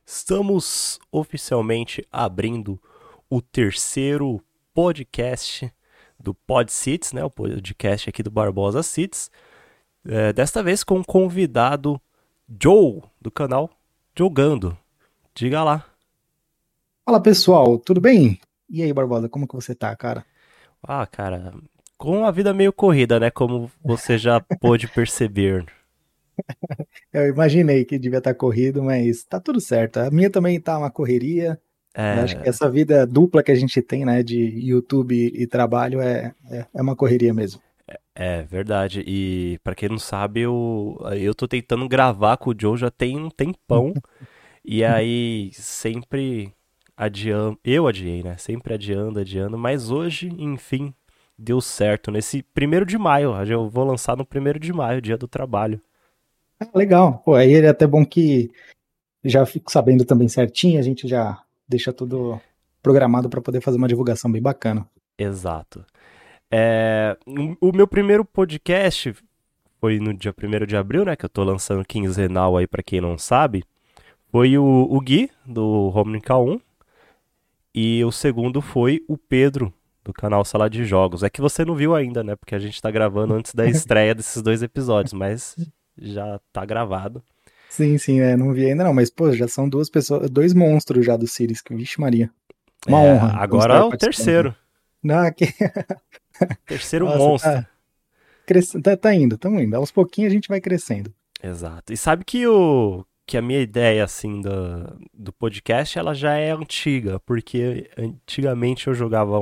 Estamos oficialmente abrindo o terceiro podcast do PodCits, né? O podcast aqui do Barbosa Cits. Desta vez com o convidado Joe, do canal Jogando. Diga lá. Fala pessoal, tudo bem? E aí, Barbosa, como que você tá, cara? Ah, cara, com a vida meio corrida, né? Como você já pôde perceber. Eu imaginei que devia estar corrido, mas tá tudo certo. A minha também tá uma correria. Eu acho que É, essa vida dupla que a gente tem, né, de YouTube e trabalho é uma correria mesmo. é verdade. E pra quem não sabe, eu tô tentando gravar com o Joe já tem um tempão. E aí, sempre adiando. Eu adiei, né? Sempre adiando. Mas hoje, enfim, deu certo. Nesse 1º de maio. Eu vou lançar no 1º de maio, dia do trabalho. Ah, legal. Pô, aí é até bom que já fico sabendo também certinho, a gente já deixa tudo programado para poder fazer uma divulgação bem bacana. Exato. O meu primeiro podcast foi no dia 1º de abril, né? Que eu tô lançando quinzenal aí pra quem não sabe. Foi o Gui, do Home K1. E o segundo foi o Pedro, do canal Sala de Jogos. É que você não viu ainda, né? Porque a gente tá gravando antes da estreia desses dois episódios, mas já tá gravado. Sim, sim, não vi ainda não, mas pô, já são duas pessoas, dois monstros já do Sirius, que vixe Maria. Uma honra, então, Agora é estar o participando. terceiro. Não, que... Terceiro Nossa, monstro. tá, tá indo, estamos indo. Aos pouquinhos a gente vai crescendo. Exato. E sabe que a minha ideia, assim, do podcast, ela já é antiga, porque antigamente eu jogava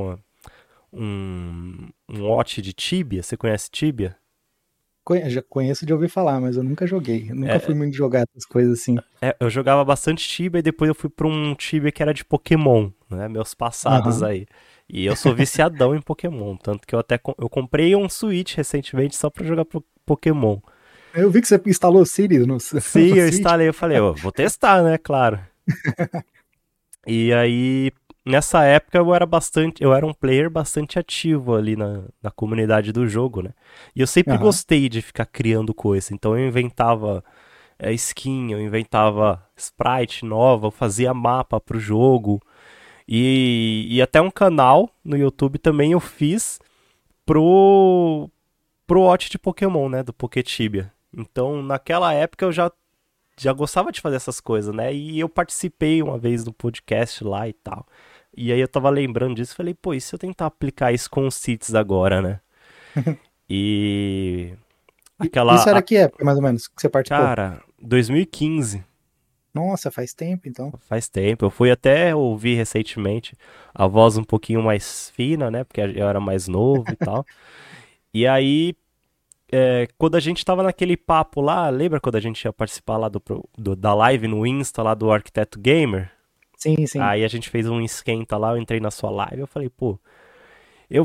um Watch de Tibia. Você conhece Tibia? Já conheço de ouvir falar, mas eu nunca joguei. Eu nunca fui É, muito jogar essas coisas assim. eu jogava bastante Tibia e depois eu fui pra um Tibia que era de Pokémon, né? Meus passados Aham. aí. E eu sou viciadão em Pokémon, tanto que eu comprei um Switch recentemente só pra jogar Pokémon. Eu vi que você instalou Sirius no, Sim, no eu Switch. instalei, eu falei, ó, vou testar, né, claro. E aí, nessa época eu era um player bastante ativo ali na comunidade do jogo, né? E eu sempre Aham. gostei de ficar criando coisa, então eu inventava skin, eu inventava sprite nova, eu fazia mapa pro jogo. E até um canal no YouTube também eu fiz pro Watch de Pokémon, né? Do Poketibia. Então, naquela época eu já gostava de fazer essas coisas, né? E eu participei uma vez do podcast lá e tal. E aí eu tava lembrando disso e falei, pô, e se eu tentar aplicar isso com os Cits agora, né? E Isso aquela. era que época, mais ou menos, que você participou? Cara, 2015. Nossa, faz tempo então. Faz tempo. Eu fui até ouvir recentemente a voz um pouquinho mais fina, né? Porque eu era mais novo e tal. E aí, quando a gente tava naquele papo lá, lembra quando a gente ia participar lá da live no Insta lá do Arquiteto Gamer? Sim, sim. Aí a gente fez um esquenta lá, eu entrei na sua live, eu falei, pô, eu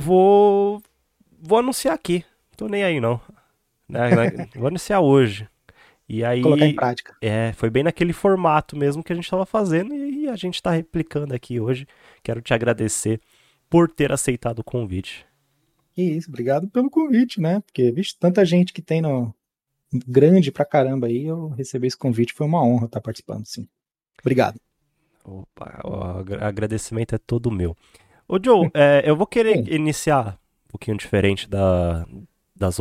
vou anunciar aqui. Tô nem aí não. Vou anunciar hoje. E Colocar em aí, prática. foi bem naquele formato mesmo que a gente estava fazendo e a gente está replicando aqui hoje. Quero te agradecer por ter aceitado o convite. E isso, obrigado pelo convite, né? Porque, vixe, tanta gente que tem no grande pra caramba aí, eu receber esse convite foi uma honra estar participando, sim. Obrigado. Opa, o agradecimento é todo meu. Ô Joe, eu vou querer Bom, iniciar um pouquinho diferente das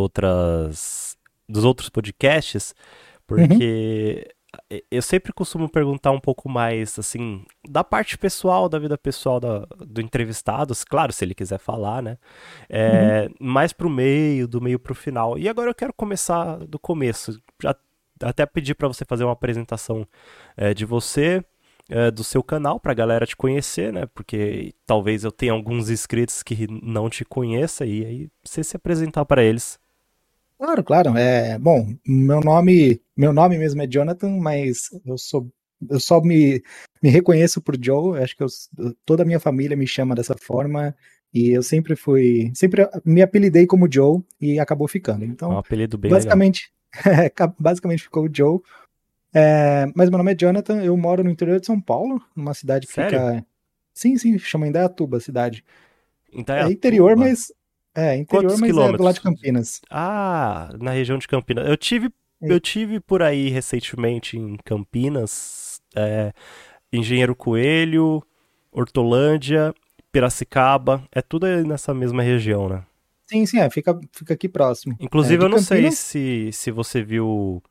dos outros podcasts, uhum, porque eu sempre costumo perguntar um pouco mais, assim, da parte pessoal, da vida pessoal do entrevistado, claro, se ele quiser falar, né? uhum. Mais pro meio, do meio pro final. E agora eu quero começar do começo. Já até pedir para você fazer uma apresentação de você, do seu canal, pra galera te conhecer, né? Porque talvez eu tenha alguns inscritos que não te conheça e aí você se apresentar para eles. Claro, claro. Bom, meu nome mesmo é Jonathan, mas eu só me reconheço por Joe. Acho que toda a minha família me chama dessa forma e eu sempre me apelidei como Joe e acabou ficando. É um Então, apelido bem legal. basicamente, basicamente ficou o Joe. Mas meu nome é Jonathan, eu moro no interior de São Paulo, numa cidade que Sério? fica, sim, sim, chama Indaiatuba, a cidade. Em É interior, Indaiatuba? mas interior, Quantos mas é do lado quilômetros? de Campinas. Ah, na região de Campinas. Eu tive por aí recentemente em Campinas. Engenheiro Coelho, Hortolândia, Piracicaba, é tudo aí nessa mesma região, né? Sim, sim, fica aqui próximo. Inclusive, De eu não sei Campinas, se você viu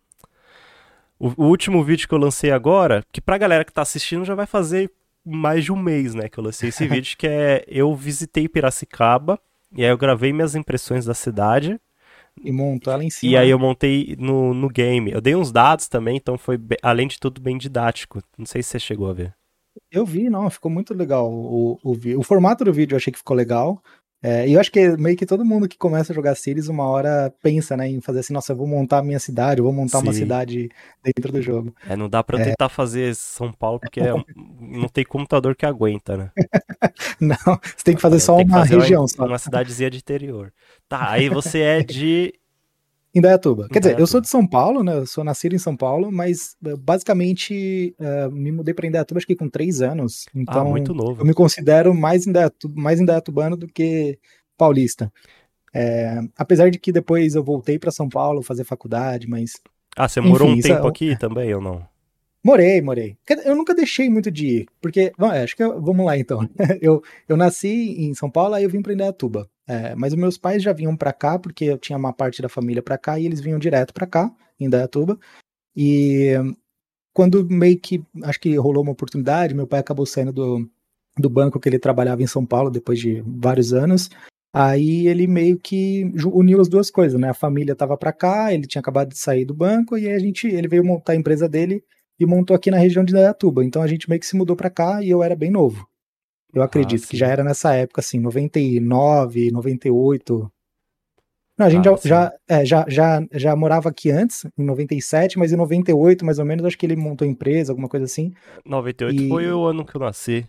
o último vídeo que eu lancei agora, que pra galera que tá assistindo já vai fazer mais de um mês, né, que eu lancei esse vídeo, que é eu visitei Piracicaba, e aí eu gravei minhas impressões da cidade, e montou ela em e cima, aí né? eu montei no game. Eu dei uns dados também, então foi, além de tudo, bem didático. Não sei se você chegou a ver. Eu vi, não, ficou muito legal o formato do vídeo, eu achei que ficou legal. E eu acho que meio que todo mundo que começa a jogar Cities uma hora pensa, né, em fazer assim, nossa, eu vou montar a minha cidade, eu vou montar uma Sim. cidade dentro do jogo. Não dá pra eu tentar fazer São Paulo, porque não tem computador que aguenta, né? Não, você tem que fazer só Tem que uma fazer região só. uma cidadezinha de interior. Tá, aí você é de Indaiatuba. Quer dizer, eu sou Indaiatuba. de São Paulo, né? Eu sou nascido em São Paulo, mas basicamente me mudei para Indaiatuba acho que com 3 anos. Ah, Então muito eu novo. me considero mais indaiatubano do que paulista. Apesar de que depois eu voltei para São Paulo fazer faculdade, mas Ah, você morou um enfim, tempo aqui também ou não? morei. Eu nunca deixei muito de ir, porque, bom, acho que vamos lá então. Eu nasci em São Paulo, aí eu vim para Indaiatuba. Mas os meus pais já vinham para cá, porque eu tinha uma parte da família para cá, e eles vinham direto para cá, em Indaiatuba. E quando meio que, acho que rolou uma oportunidade, meu pai acabou saindo do banco que ele trabalhava em São Paulo depois de vários anos. Aí ele meio que uniu as duas coisas, né? A família estava para cá, ele tinha acabado de sair do banco e ele veio montar a empresa dele e montou aqui na região de Indaiatuba. Então a gente meio que se mudou para cá e eu era bem novo. Eu Ah, acredito que já sim. era nessa época, assim, 99, 98. Não, a gente Ah, sim. já morava aqui antes, em 97, mas em 98, mais ou menos, acho que ele montou empresa, alguma coisa assim. 98 foi E. o ano que eu nasci.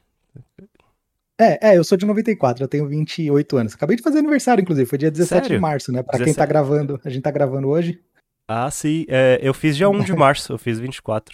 Eu sou de 94, eu tenho 28 anos. Acabei de fazer aniversário, inclusive, foi dia 17 de Sério? março, né? Pra quem tá 17? gravando, a gente tá gravando hoje. Ah, sim. Eu fiz dia 1 de março, eu fiz 24.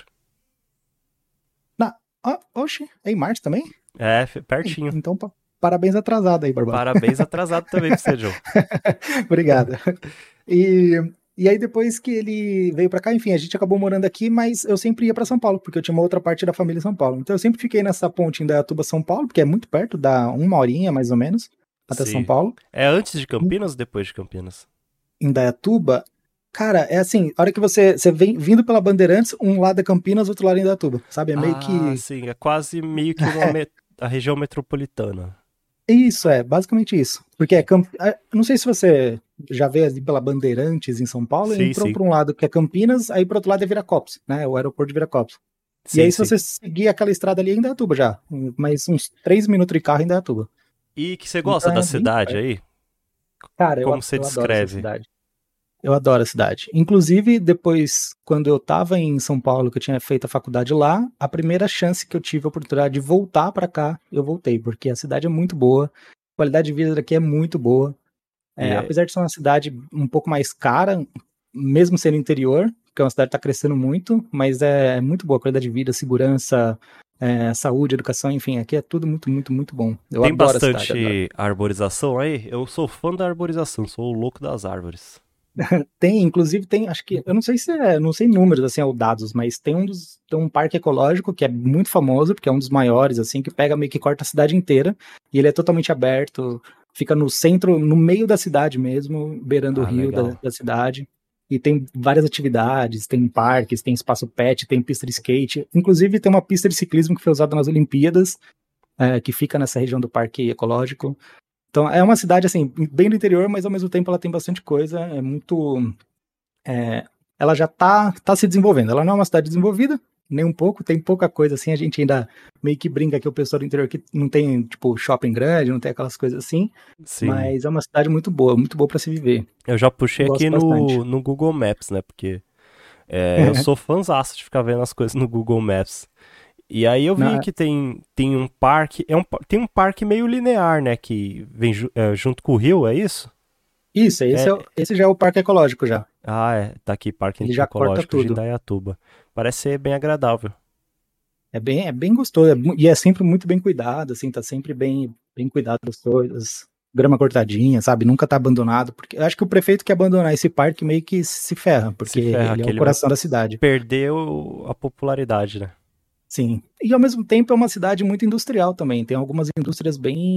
Oxe, é em março também? Pertinho. Então, parabéns atrasado aí, Barbado. Parabéns atrasado também pra você, Joe. Obrigado. E, e aí, depois que ele veio pra cá, enfim, a gente acabou morando aqui, mas eu sempre ia pra São Paulo, porque eu tinha uma outra parte da família em São Paulo. Então, eu sempre fiquei nessa ponte em Indaiatuba, São Paulo, porque é muito perto, dá uma horinha mais ou menos até São Sim. Paulo. É antes de Campinas ou depois de Campinas? Em Indaiatuba, cara, é assim, a hora que você vem vindo pela Bandeirantes, um lado é Campinas, outro lado é Indaiatuba, sabe? É meio Ah, que. sim. É quase meio que a região metropolitana. Isso, basicamente isso. Porque não sei se você já veio ali pela Bandeirantes em São Paulo, Sim, entrou sim. por um lado que é Campinas, aí pro outro lado é Viracopos, né? O aeroporto de Viracopos. E Sim, aí, se sim. você seguir aquela estrada ali, é Indaiatuba já. Mais uns 3 minutos de carro em Indaiatuba. E que você gosta Então da é bem cidade perto. aí? Cara, Como você eu adoro essa descreve? cidade. Eu adoro a cidade. Inclusive, depois, quando eu tava em São Paulo, que eu tinha feito a faculdade lá, a primeira chance que eu tive a oportunidade de voltar pra cá, eu voltei, porque a cidade é muito boa, a qualidade de vida daqui é muito boa. E é, Apesar de ser uma cidade um pouco mais cara, mesmo sendo interior, porque é uma cidade que está crescendo muito, mas é muito boa, qualidade de vida, segurança, saúde, educação, enfim, aqui é tudo muito, muito, muito bom. Eu tem adoro a cidade, adoro. bastante arborização aí? Eu sou fã da arborização, sou o louco das árvores. Inclusive acho que, eu não sei se não sei números, assim, ou dados, mas tem um parque ecológico que é muito famoso, porque é um dos maiores, assim, que pega meio que corta a cidade inteira, e ele é totalmente aberto, fica no centro, no meio da cidade mesmo, beirando o Ah, rio legal. da cidade, e tem várias atividades, tem parques, tem espaço pet, tem pista de skate, inclusive tem uma pista de ciclismo que foi usada nas Olimpíadas, que fica nessa região do parque ecológico. Então é uma cidade assim, bem do interior, mas ao mesmo tempo ela tem bastante coisa, é muito. Ela já tá se desenvolvendo. Ela não é uma cidade desenvolvida, nem um pouco, tem pouca coisa assim. A gente ainda meio que brinca que o pessoal do interior que não tem, tipo, shopping grande, não tem aquelas coisas assim, Sim. mas é uma cidade muito boa para se viver. Eu já puxei Eu gosto aqui bastante. no Google Maps, né? Porque eu sou fãzaço de ficar vendo as coisas no Google Maps. E aí eu vi Na- que tem um parque, tem um parque meio linear, né? Que vem junto com o rio, é isso? Isso, É, esse já é o parque ecológico já. tá aqui, Parque Ele já corta Ecológico de tudo. Indaiatuba. Parece ser bem agradável. É bem gostoso, e é sempre muito bem cuidado, assim, tá sempre bem cuidado das coisas. Grama cortadinha, sabe? Nunca tá abandonado, porque eu acho que o prefeito que abandonar esse parque meio que se ferra, porque Se ferra ele é que o ele vai coração da cidade. perder a popularidade, né? Sim. E ao mesmo tempo é uma cidade muito industrial também. Tem algumas indústrias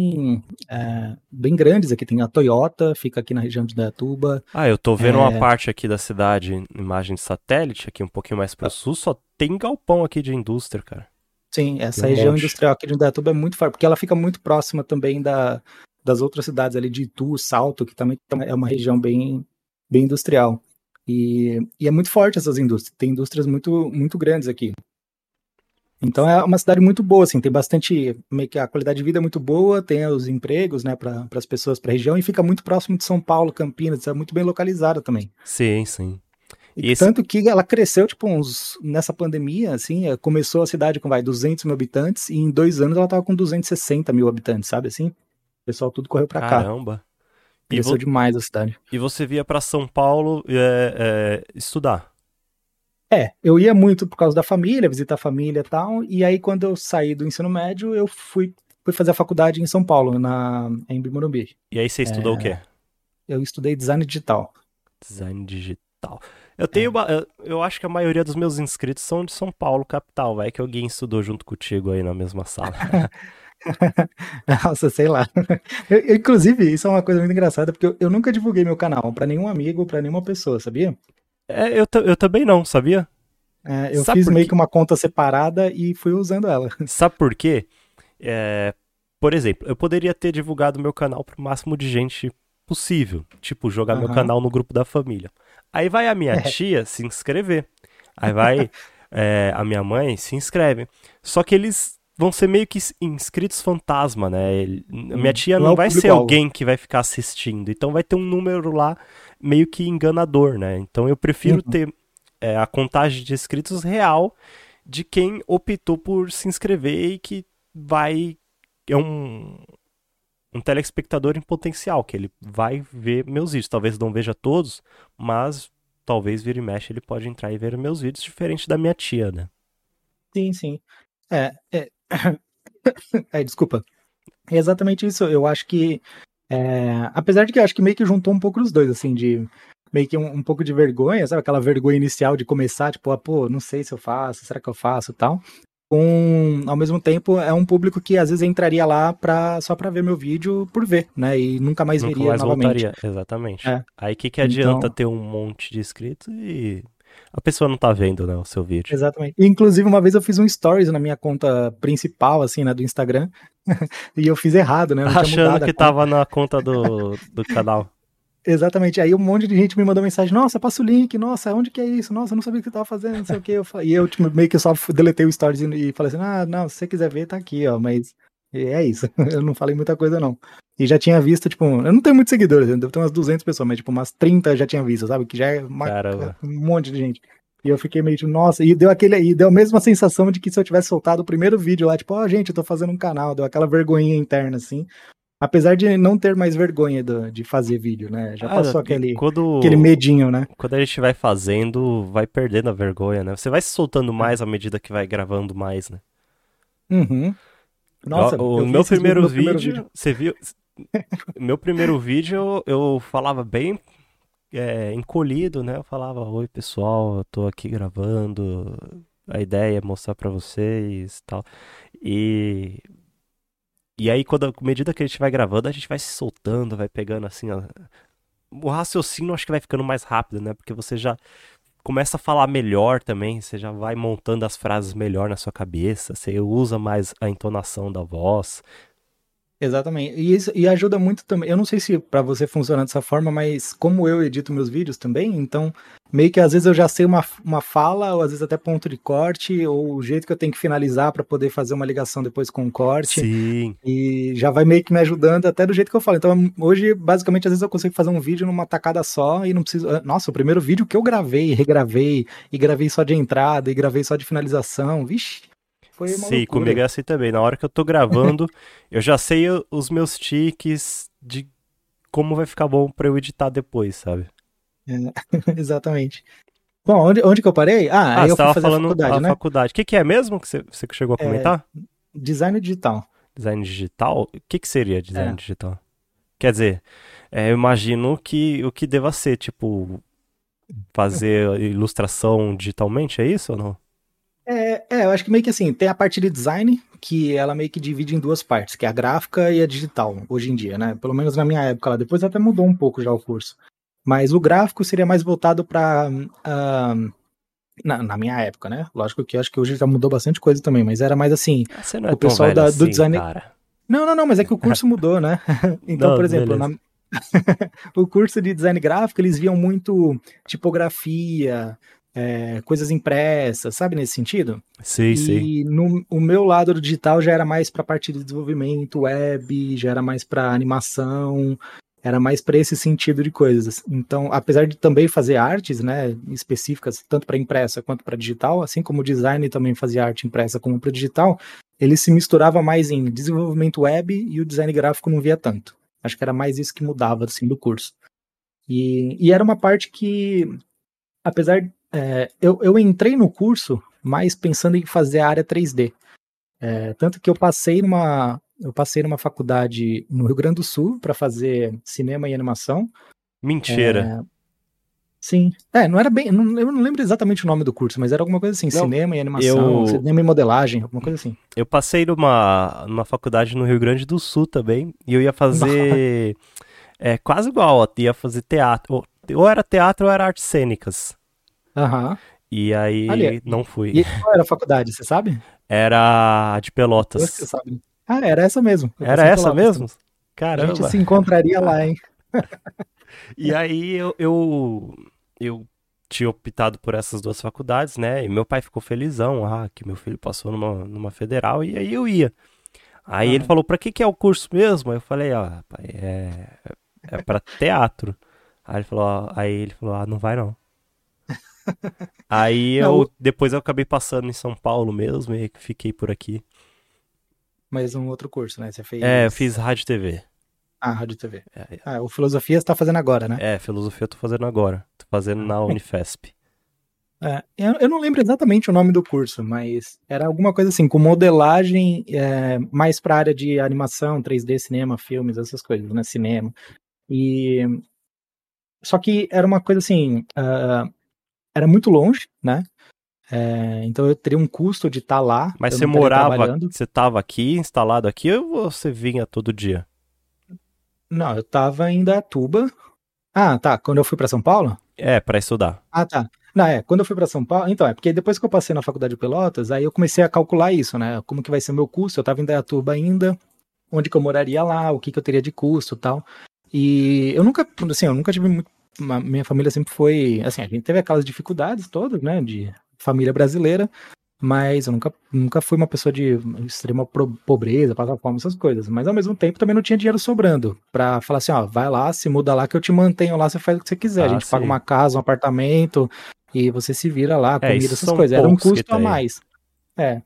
bem grandes aqui. Tem a Toyota, fica aqui na região de Dayatuba. Ah, eu tô vendo uma parte aqui da cidade, imagem de satélite, aqui um pouquinho mais pro sul, só tem galpão aqui de indústria, cara. Sim, Tem essa um região monte. industrial aqui de Indaiatuba é muito forte, porque ela fica muito próxima também das outras cidades ali de Itu, Salto, que também é uma região bem industrial. E é muito forte essas indústrias, tem indústrias muito grandes aqui. Então é uma cidade muito boa, assim, tem bastante, meio que a qualidade de vida é muito boa, tem os empregos, né, para as pessoas, para a região, e fica muito próximo de São Paulo, Campinas, é muito bem localizada também. Sim, sim. E E esse, tanto que ela cresceu, tipo, nessa pandemia, assim, começou a cidade com, 200 mil habitantes, e em 2 anos ela tava com 260 mil habitantes, sabe assim? O pessoal tudo correu pra cá. caramba. E, Cresceu demais a cidade. e você via pra São Paulo estudar. Eu ia muito por causa da família, visitar a família e tal, e aí quando eu saí do ensino médio, eu fui fazer a faculdade em São Paulo, em Morumbi. E aí você estudou o quê? Eu estudei design digital. Design digital. Eu tenho, É. eu acho que a maioria dos meus inscritos são de São Paulo, capital. Vai que alguém estudou junto contigo aí na mesma sala. Nossa, sei lá. Inclusive, isso é uma coisa muito engraçada, porque eu nunca divulguei meu canal pra nenhum amigo, pra nenhuma pessoa, sabia? Eu também não, sabia? Eu Sabe fiz por meio quê? que uma conta separada e fui usando ela. Sabe por quê? É, por exemplo, eu poderia ter divulgado meu canal pro máximo de gente possível. Tipo, jogar meu Aham. canal no grupo da família. Aí vai a minha É. tia se inscrever. Aí vai a minha mãe se inscreve. Só que eles vão ser meio que inscritos fantasma, né? A minha tia Não é não o vai ser público-alvo. alguém que vai ficar assistindo. Então vai ter um número lá meio que enganador, né? Então eu prefiro Uhum. ter a contagem de inscritos real de quem optou por se inscrever e que vai. É um telespectador em potencial, que ele vai ver meus vídeos. Talvez não veja todos, mas talvez vira e mexe ele pode entrar e ver meus vídeos, diferente da minha tia, né? Sim, sim. É, é, desculpa. É exatamente isso. Eu acho que, apesar de que eu acho que meio que juntou um pouco os dois, assim, de meio que um pouco de vergonha, sabe? Aquela vergonha inicial de começar, tipo, pô, não sei se eu faço, será que eu faço e tal. Ao mesmo tempo, é um público que às vezes entraria lá só pra ver meu vídeo por ver, né? E nunca mais Nunca veria mais novamente. voltaria, exatamente. É, Aí que adianta então, ter um monte de inscritos e a pessoa não tá vendo, né, o seu vídeo. exatamente. Inclusive, uma vez eu fiz um stories na minha conta principal, assim, né, do Instagram, e eu fiz errado, né? Eu não tinha Achando mudado a que conta. tava na conta do canal. Exatamente. Aí um monte de gente me mandou mensagem: Nossa, passa o link, nossa, onde que é isso? Nossa, eu não sabia o que você tava fazendo, não sei o que. E eu, tipo, meio que só deletei o stories e falei assim: Ah, não, se você quiser ver, tá aqui, ó. Mas é isso. Eu não falei muita coisa, não. E já tinha visto, tipo, eu não tenho muitos seguidores, eu devo ter umas 200 pessoas, mas, tipo, umas 30 eu já tinha visto, sabe? Que já é Caramba. um monte de gente. E eu fiquei meio tipo, nossa, e deu a mesma sensação de que se eu tivesse soltado o primeiro vídeo lá, tipo, ó, gente, eu tô fazendo um canal, deu aquela vergonhinha interna, assim. Apesar de não ter mais vergonha de fazer vídeo, né? Já Ah, passou e aquele medinho, né? quando a gente vai fazendo, vai perdendo a vergonha, né? Você vai se soltando mais à medida que vai gravando mais, né? Uhum. Nossa, O eu vi meu esses dias primeiro meu primeiro vídeo. vídeo, você viu? Meu primeiro vídeo eu falava bem encolhido, né? Eu falava, oi pessoal, eu tô aqui gravando, a ideia é mostrar pra vocês e tal. E, e aí, à medida que a gente vai gravando, a gente vai se soltando, vai pegando assim, ó, o raciocínio acho que vai ficando mais rápido, né? Porque você já começa a falar melhor também, você já vai montando as frases melhor na sua cabeça, você usa mais a entonação da voz. Exatamente. E ajuda muito também. Eu não sei se pra você funciona dessa forma, mas como eu edito meus vídeos também, então meio que às vezes eu já sei uma fala, ou às vezes até ponto de corte, ou o jeito que eu tenho que finalizar pra poder fazer uma ligação depois com o corte. Sim, E já vai meio que me ajudando até do jeito que eu falo. Então, hoje, basicamente, às vezes eu consigo fazer um vídeo numa tacada só e não preciso. Nossa, o primeiro vídeo que eu gravei, regravei, e gravei só de entrada, e gravei só de finalização. Vixe, foi uma sim, comigo loucura. é assim também. Na hora que eu tô gravando, eu já sei os meus tiques de como vai ficar bom pra eu editar depois, sabe? É, exatamente. Bom, onde que eu parei? Ah, Ah, aí você eu fui tava fazer a falando a faculdade, né? faculdade. O que é mesmo que você chegou a É, comentar? design digital. Design digital? O que seria design É. digital? Quer dizer, eu imagino que o que deva ser, tipo, fazer ilustração digitalmente, é isso ou não? Eu acho que meio que assim, tem a parte de design, que ela meio que divide em duas partes, que é a gráfica e a digital, hoje em dia, né? Pelo menos na minha época lá, depois até mudou um pouco já o curso. Mas o gráfico seria mais voltado para na minha época, né? Lógico que eu acho que hoje já mudou bastante coisa também, mas era mais assim, Ah, você não é o tão pessoal velho do assim, design. cara. Não, mas é que o curso mudou, né? Então, Não, por exemplo, beleza. o curso de design gráfico, eles viam muito tipografia, coisas impressas, sabe, nesse sentido? Sei. E no o meu lado do digital já era mais para a parte de desenvolvimento web, já era mais para animação, era mais para esse sentido de coisas. Então, apesar de também fazer artes, né, específicas, tanto para impressa quanto para digital, assim como o design também fazia arte impressa como para digital, ele se misturava mais em desenvolvimento web e o design gráfico não via tanto. Acho que era mais isso que mudava assim do curso. E era uma parte que, apesar eu entrei no curso mais pensando em fazer a área 3D. Tanto que eu passei numa faculdade no Rio Grande do Sul para fazer cinema e animação. Mentira. Sim. Não era bem. Eu não lembro exatamente o nome do curso, mas era alguma coisa assim, Não, cinema e animação, eu cinema e modelagem, alguma coisa assim. eu passei numa faculdade no Rio Grande do Sul também, e eu ia Nossa. fazer quase igual, ó, ia fazer teatro, ou era teatro ou era artes cênicas. Aham. E Olha, aí não fui. e qual era a faculdade, você sabe? Era de Depois que você Pelotas. sabe. Ah, era essa mesmo. Eu Era passei em essa Pelotas mesmo? também. A gente Caramba. se encontraria lá, hein? E aí eu tinha optado por essas duas faculdades, né? E meu pai ficou felizão, que meu filho passou numa federal, e aí eu ia. Aí ele Aham. falou, pra que é o curso mesmo? Aí eu falei, pai, é pra teatro. Aí ele falou, não vai não. Não, Depois eu acabei passando em São Paulo mesmo e fiquei por aqui. mas um outro curso, né? Você Eu fez. fiz rádio e TV. Rádio e TV. É, O Filosofia você tá fazendo agora, né? filosofia eu tô fazendo agora. Tô fazendo na Unifesp. Eu não lembro exatamente o nome do curso, mas era alguma coisa assim, com modelagem mais para a área de animação, 3D, cinema, filmes, essas coisas, né? Cinema. E só que era uma coisa assim, era muito longe, né? Então eu teria um custo de estar lá, Mas eu não estaria trabalhando. você tava aqui, instalado aqui, ou você vinha todo dia? Não, eu estava em Indaiatuba. Ah, tá. Quando eu fui para São Paulo? Pra estudar. Ah, tá. Não, quando eu fui para São Paulo, então, porque depois que eu passei na faculdade de Pelotas, aí eu comecei a calcular isso, né? Como que vai ser o meu custo? Eu estava em Indaiatuba ainda, onde que eu moraria lá, o que que eu teria de custo e tal. E eu nunca tive muito, minha família sempre foi, assim, a gente teve aquelas dificuldades todas, né, de família brasileira, mas eu nunca fui uma pessoa de extrema pobreza, passar fome, essas coisas. Mas ao mesmo tempo também não tinha dinheiro sobrando pra falar assim, ó, vai lá, se muda lá que eu te mantenho lá, você faz o que você quiser. A Ah, gente paga sim. uma casa, um apartamento e você se vira lá, comida, Isso essas são coisas. Era um poucos que custo a tem. mais. É.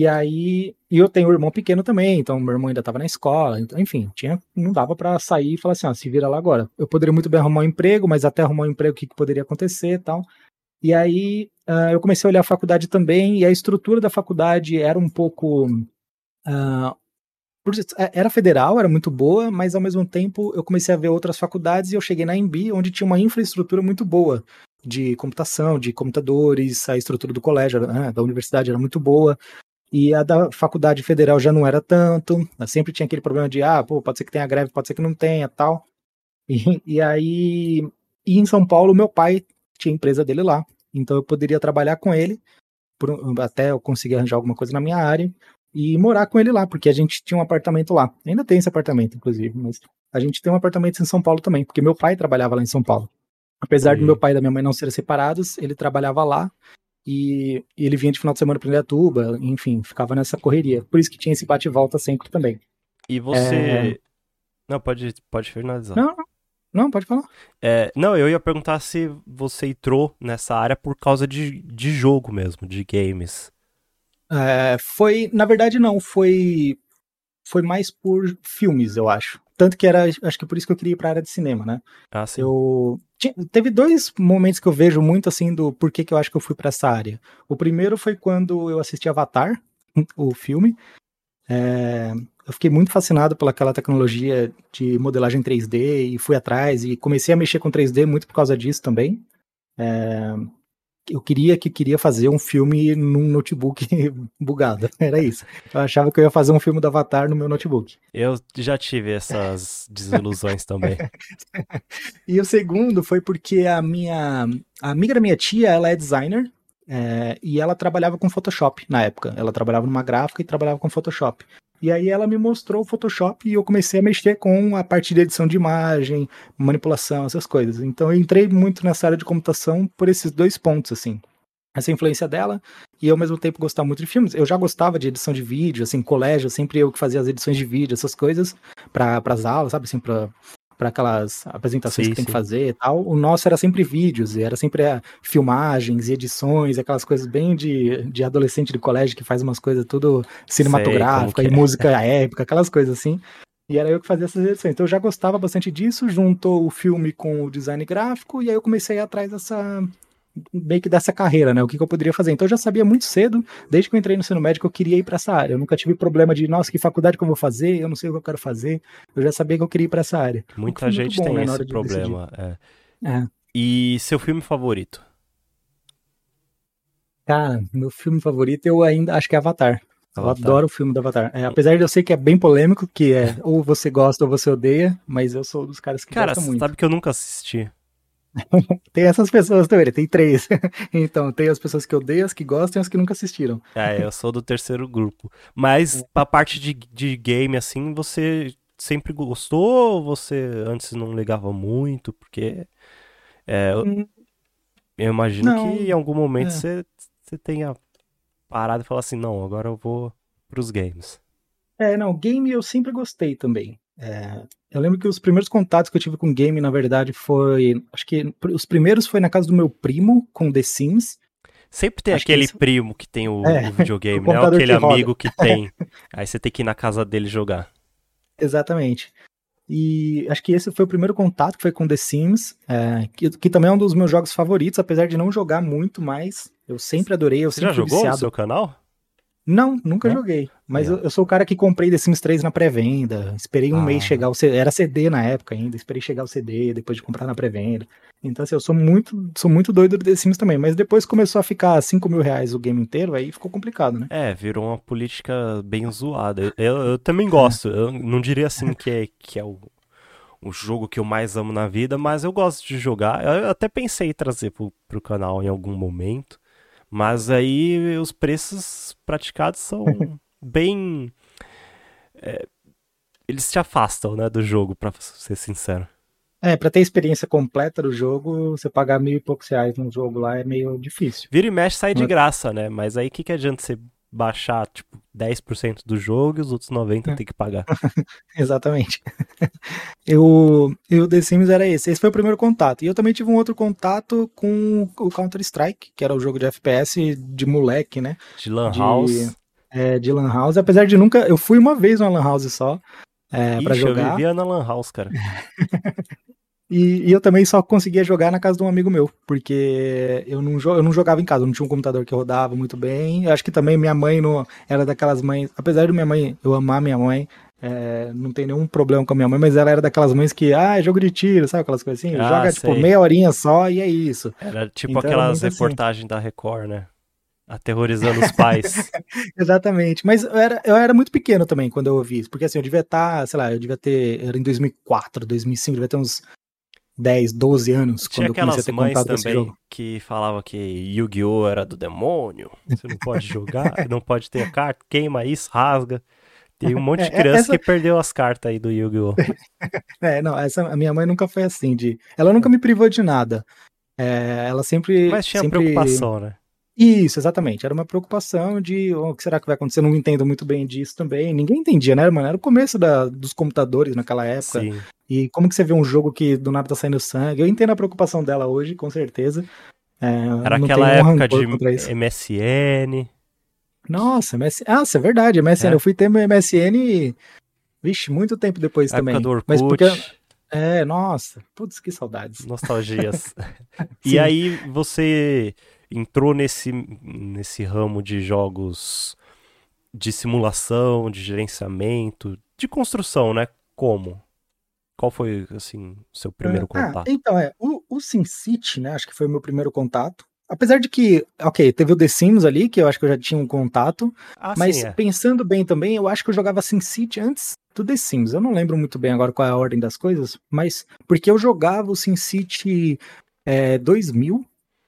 E eu tenho um irmão pequeno também, então meu irmão ainda estava na escola, então, enfim, não dava para sair e falar assim, ó, se vira lá agora. Eu poderia muito bem arrumar um emprego, mas até arrumar um emprego, o que poderia acontecer e tal. E aí eu comecei a olhar a faculdade também, e a estrutura da faculdade era um pouco. ah, Era federal, era muito boa, mas ao mesmo tempo eu comecei a ver outras faculdades e eu cheguei na Embi, onde tinha uma infraestrutura muito boa de computação, de computadores, a estrutura do colégio, né, da universidade era muito boa. E a da faculdade federal já não era tanto, sempre tinha aquele problema de, pô, pode ser que tenha greve, pode ser que não tenha, tal. E aí, e em São Paulo, meu pai tinha a empresa dele lá, então eu poderia trabalhar com ele, até eu conseguir arranjar alguma coisa na minha área, e morar com ele lá, porque a gente tinha um apartamento lá. Ainda tem esse apartamento, inclusive, mas a gente tem um apartamento em São Paulo também, porque meu pai trabalhava lá em São Paulo. Apesar do meu Sim. pai e da minha mãe não serem separados, ele trabalhava lá, e ele vinha de final de semana para Indaiatuba, enfim, ficava nessa correria. Por isso que tinha esse bate e volta sempre também. E É... você. Não, pode finalizar. Não, não, pode falar. Não, eu ia perguntar se você entrou nessa área por causa de jogo mesmo, de games. Na verdade, não, foi mais por filmes, eu acho. Tanto que acho que por isso que eu queria ir para a área de cinema, né? Ah, sim. Teve dois momentos que eu vejo muito assim do porquê que eu acho que eu fui para essa área. O primeiro foi quando eu assisti Avatar, o filme. Eu fiquei muito fascinado pelaquela tecnologia de modelagem 3D e fui atrás e comecei a mexer com 3D muito por causa disso também. eu queria fazer um filme num notebook bugado. Era isso. Eu achava que eu ia fazer um filme do Avatar no meu notebook. Eu já tive essas desilusões também. E o segundo foi porque a amiga da minha tia, ela é designer, e ela trabalhava com Photoshop na época. Ela trabalhava numa gráfica e trabalhava com Photoshop. E aí ela me mostrou o Photoshop e eu comecei a mexer com a parte de edição de imagem, manipulação, essas coisas. Então eu entrei muito nessa área de computação por esses dois pontos, assim. Essa influência dela e ao mesmo tempo gostar muito de filmes. Eu já gostava de edição de vídeo, assim, colégio, sempre eu que fazia as edições de vídeo, essas coisas, para as aulas, sabe, assim, para aquelas apresentações Sim, que tem que sim. fazer e tal. O nosso era sempre vídeos, e era sempre filmagens e edições, aquelas coisas bem de adolescente de colégio que faz umas coisas tudo Sei como cinematográfica que e é. música épica, aquelas coisas assim. E era eu que fazia essas edições. Então eu já gostava bastante disso, juntou o filme com o design gráfico, e aí eu comecei a ir atrás meio que dessa carreira, né? O que eu poderia fazer. Então eu já sabia muito cedo, desde que eu entrei no ensino médio, que eu queria ir para essa área. Eu nunca tive problema de, nossa, que faculdade que eu vou fazer, eu não sei o que eu quero fazer. Eu já sabia que eu queria ir para essa área. O que Muita foi muito gente bom, tem né, na esse hora de decidir. problema. É. É. E seu filme favorito? Cara, meu filme favorito eu ainda acho que é Avatar. Eu Avatar. adoro o filme do Avatar. Apesar de eu sei que é bem polêmico, que é ou você gosta ou você odeia, mas eu sou dos caras que Cara, gosta muito. sabe que eu nunca assisti. Tem essas pessoas também, tem três. Então, tem as pessoas que odeiam, as que gostam e as que nunca assistiram. É, eu sou do terceiro grupo. Mas a parte de game, assim, você sempre gostou ou você antes não ligava muito? Porque Hum, eu imagino que Não, em algum momento é. você tenha parado e falado assim, não, agora eu vou pros games. Não, game eu sempre gostei também. Eu lembro que os primeiros contatos que eu tive com game, na verdade, foi. Acho que os primeiros foi na casa do meu primo, com The Sims. Sempre tem Acho que aquele esse. primo que tem É, o o videogame, né? Ou computador aquele que roda. amigo que tem. Aí você tem que ir na casa dele jogar. Exatamente. E acho que esse foi o primeiro contato, que foi com The Sims, que também é um dos meus jogos favoritos, apesar de não jogar muito, mas eu sempre adorei, eu Você já sempre fui jogou no viciado. seu canal? Não, nunca Não? joguei. Aí, Mas ó. eu sou o cara que comprei The Sims 3 na pré-venda. Esperei um mês Ah, chegar o CD. Era CD na época ainda. Esperei chegar o CD depois de comprar na pré-venda. Então, assim, eu sou muito doido do The Sims também. Mas depois começou a ficar R$ 5.000 o game inteiro, aí ficou complicado, né? virou uma política bem zoada. Eu também gosto. Eu não diria assim que é o jogo que eu mais amo na vida, mas eu gosto de jogar. Eu até pensei em trazer pro canal em algum momento, mas aí os preços praticados são bem. Eles te afastam, né, do jogo, pra ser sincero. Pra ter experiência completa do jogo, você pagar R$ 1.000 e poucos num jogo lá é meio difícil. Vira e mexe sai de Não é- graça, né? Mas aí o que adianta você baixar, tipo, 10% do jogo e os outros 90% tem que pagar? Exatamente. O The Sims era esse. Esse foi o primeiro contato. E eu também tive um outro contato com o Counter-Strike, que era o jogo de FPS de moleque, né? De Lan de, House. de Lan House, apesar de nunca. Eu fui uma vez numa Lan House só, pra Ixi, eu jogar. vivia na Lan House, cara. E eu também só conseguia jogar na casa de um amigo meu, porque eu não jogava em casa, eu não tinha um computador que rodava muito bem. Eu acho que também minha mãe não era daquelas mães, apesar de minha mãe, eu amar minha mãe, não tem nenhum problema com a minha mãe, mas ela era daquelas mães que, é jogo de tiro, sabe aquelas coisas assim? Ah, Joga tipo sei. meia horinha só e é isso. Era tipo Então era aquelas muito assim. reportagens da Record, né? Aterrorizando os pais. Exatamente. Mas eu era muito pequeno também quando eu ouvi isso. Porque assim, eu devia estar, sei lá, eu devia ter. Era em 2004, 2005, devia ter uns 10, 12 anos Tinha quando eu comecei a aquelas ter mães contato com esse também jogo. que falavam que Yu-Gi-Oh! Era do demônio. Você não pode jogar, não pode ter a carta, queima isso, rasga. Tem um monte de criança que Essa. perdeu as cartas aí do Yu-Gi-Oh! Não, a minha mãe nunca foi assim. Ela nunca me privou de nada. Ela sempre. Mas tinha Sempre. preocupação, né? Isso, exatamente. Era uma preocupação de o que será que vai acontecer? Eu não entendo muito bem disso também. Ninguém entendia, né, mano? Era o começo dos computadores naquela época. Sim. E como que você vê um jogo que do nada tá saindo sangue? Eu entendo a preocupação dela hoje, com certeza. Era Não aquela tenho nenhum época de rancor contra isso. MSN. Nossa, MSN. Ah, isso é verdade, MSN. Eu É, fui ter meu MSN, vixe, muito tempo depois época do também. Mas porque. Orkut, Nossa, putz, que saudades. nostalgias. E Sim. aí você entrou nesse ramo de jogos de simulação, de gerenciamento, de construção, né? Como? Qual foi, assim, o seu primeiro contato? Então, o SimCity, né? Acho que foi o meu primeiro contato. Apesar de que, ok, teve o The Sims ali, que eu acho que eu já tinha um contato, Ah, mas sim, é. pensando bem também, eu acho que eu jogava SimCity antes do The Sims. Eu não lembro muito bem agora qual é a ordem das coisas, mas porque eu jogava o SimCity 2000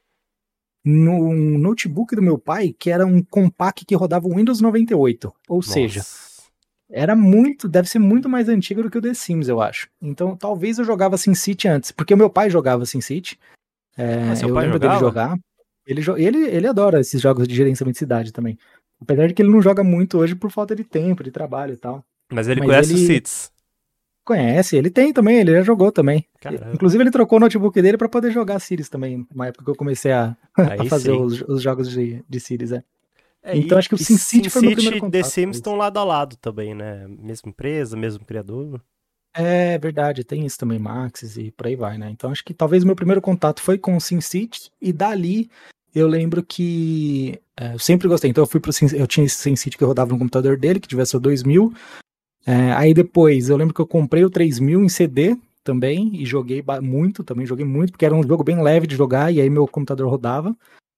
no notebook do meu pai, que era um compact que rodava o Windows 98. Ou seja, Nossa. deve ser muito mais antigo do que o The Sims, eu acho. Então talvez eu jogava SimCity antes, porque o meu pai jogava SimCity. Ah, seu Eu pai lembro dele jogava? jogar. Ele adora esses jogos de gerenciamento de cidade também. Apesar de que ele não joga muito hoje por falta de tempo, de trabalho e tal. Mas ele Mas conhece os ele Cities. conhece, ele tem também, ele já jogou também. Caramba. Inclusive, ele trocou o notebook dele pra poder jogar Cities também, uma época que eu comecei a Aí fazer sim. os jogos de Cities, é. É, Então acho que o e SimCity foi meu primeiro SimCity e The contato com Sims isso. estão lado a lado também, né? Mesma empresa, mesmo criador. É verdade, tem isso também, Maxis e por aí vai, né? Então acho que talvez meu primeiro contato foi com o SimCity e dali eu lembro que eu sempre gostei. Então eu fui pro eu tinha esse SimCity que eu rodava no computador dele, que tivesse o 2000. Aí depois eu lembro que eu comprei o 3000 em CD também e joguei muito, também joguei muito, porque era um jogo bem leve de jogar e aí meu computador rodava.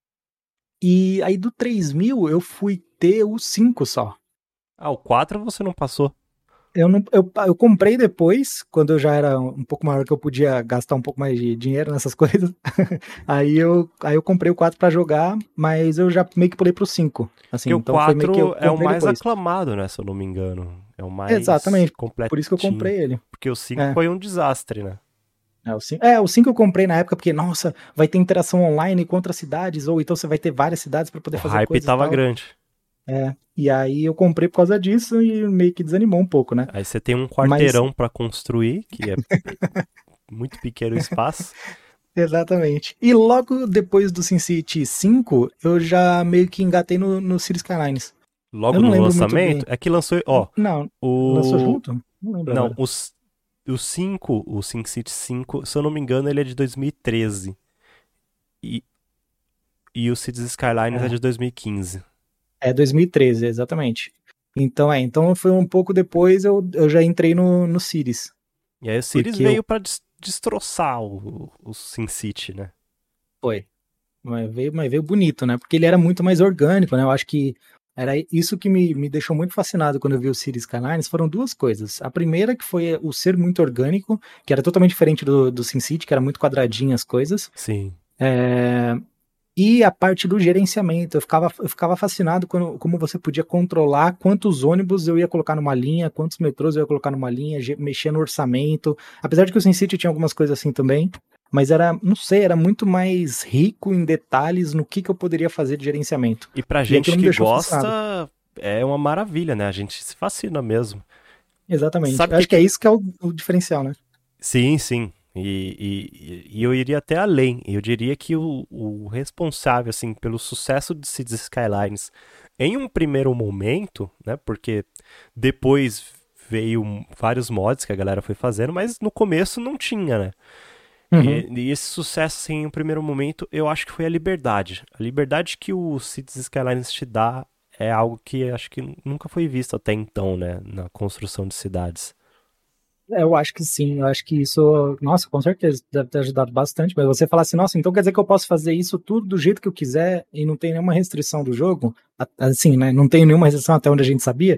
E aí do 3000 eu fui ter o 5 só. Ah, o 4 você não passou. Eu, não, eu comprei depois, quando eu já era um pouco maior, que eu podia gastar um pouco mais de dinheiro nessas coisas. Aí eu comprei o 4 pra jogar, mas eu já meio que pulei pro 5. Assim, Porque o então foi meio que eu 4 é o comprei mais depois. aclamado, né? Se eu não me engano. É o mais Exatamente, por isso que eu completinho. comprei ele. Porque o 5 É, foi um desastre, né? o 5 eu comprei na época porque, nossa, vai ter interação online com outras cidades, ou então você vai ter várias cidades pra O poder fazer hype coisas e tava tal. grande. E aí eu comprei por causa disso e meio que desanimou um pouco, né? Aí você tem um Mas quarteirão pra construir, que é muito pequeno o espaço. exatamente. E logo depois do SimCity 5, eu já meio que engatei no Cities Skylines. Eu Logo não no lembro muito lançamento, bem. é que lançou, ó, Não, lançou o junto? Não lembro não, agora. o 5, o SimCity 5, se eu não me engano, ele é de 2013 e, treze e o Cities Skylines é É, de 2015. 2013, exatamente. Então foi um pouco depois eu já entrei no Cities. E aí o Cities Porque eu. veio pra destroçar o SimCity, né? Foi. Mas veio bonito, né? Porque ele era muito mais orgânico, né? Eu acho que era isso que me deixou muito fascinado quando eu vi o Cities Skylines. Foram duas coisas. A primeira, que foi o ser muito orgânico, que era totalmente diferente do SimCity, que era muito quadradinho as coisas. Sim. É, E a parte do gerenciamento. Eu ficava fascinado como você podia controlar quantos ônibus eu ia colocar numa linha, quantos metrôs eu ia colocar numa linha, mexer no orçamento. Apesar de que o SimCity tinha algumas coisas assim também, mas era, não sei, era muito mais rico em detalhes no que eu poderia fazer de gerenciamento. E pra E gente aquilo me que deixou fascinado. gosta, é uma maravilha, né? A gente se fascina mesmo. Exatamente. Sabe o Eu que acho que é que... isso que é o diferencial, né? Sim, sim. E eu iria até além. Eu diria que o responsável, assim, pelo sucesso de Cities Skylines em um primeiro momento, né? Porque depois veio vários mods que a galera foi fazendo, mas no começo não tinha, né? Uhum. E esse sucesso, assim, em um primeiro momento, eu acho que foi a liberdade. A liberdade que o Cities Skylines te dá é algo que acho que nunca foi visto até então, né? Na construção de cidades. Eu acho que sim, eu acho que isso, nossa, com certeza, deve ter ajudado bastante, mas você falar assim, nossa, então quer dizer que eu posso fazer isso tudo do jeito que eu quiser e não tem nenhuma restrição do jogo? Assim, né, não tem nenhuma restrição até onde a gente sabia,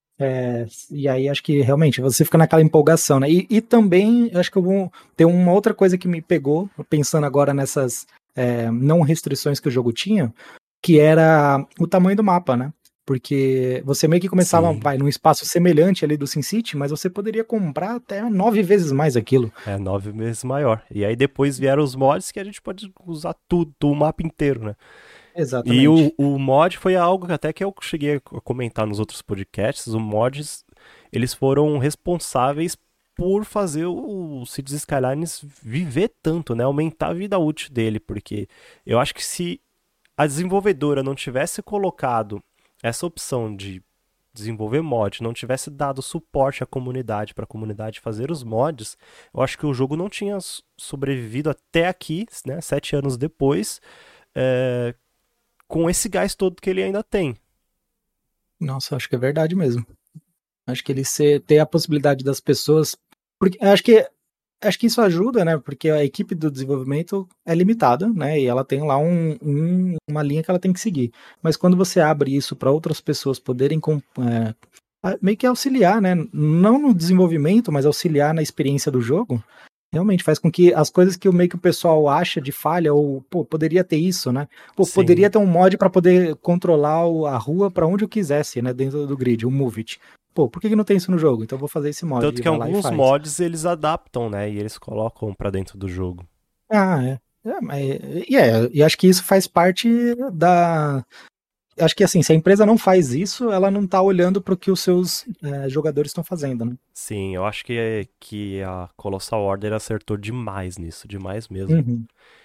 e aí acho que realmente você fica naquela empolgação, né, e também eu acho que eu vou ter uma outra coisa que me pegou, pensando agora nessas não restrições que o jogo tinha, que era o tamanho do mapa, né? Porque você meio que começava, Sim, vai, num espaço semelhante ali do SimCity, mas você poderia comprar até 9 vezes mais aquilo. é 9 vezes maior. E aí depois vieram os mods que a gente pode usar tudo, o mapa inteiro, né? E Exatamente. o mod foi algo que até que eu cheguei a comentar nos outros podcasts. Os mods, eles foram responsáveis por fazer o Cities Skylines viver tanto, né? Aumentar a vida útil dele, porque eu acho que se a desenvolvedora não tivesse colocado essa opção de desenvolver mod, não tivesse dado suporte à comunidade para a comunidade fazer os mods, eu acho que o jogo não tinha sobrevivido até aqui, né? 7 anos depois, é, com esse gás todo que ele ainda tem. Nossa, acho que é verdade mesmo. Acho que ter a possibilidade das pessoas. Porque acho que acho que isso ajuda, né? Porque a equipe do desenvolvimento é limitada, né? E ela tem lá uma linha que ela tem que seguir. Mas quando você abre isso para outras pessoas poderem meio que auxiliar, né? Não no desenvolvimento, mas auxiliar na experiência do jogo, realmente faz com que as coisas que meio que o pessoal acha de falha, ou, pô, poderia ter isso, né? Pô, Sim. poderia ter um mod para poder controlar a rua para onde eu quisesse, né? Dentro do grid, o Move It. Pô, por que não tem isso no jogo? Então eu vou fazer esse mod. Tanto E que vai lá e alguns faz. mods eles adaptam, né? E eles colocam pra dentro do jogo. Ah, é. E acho que isso faz parte da. Acho que assim, se a empresa não faz isso, ela não tá olhando para o que os seus jogadores estão fazendo, né? Sim, eu acho que a Colossal Order acertou demais nisso, demais mesmo. Uhum.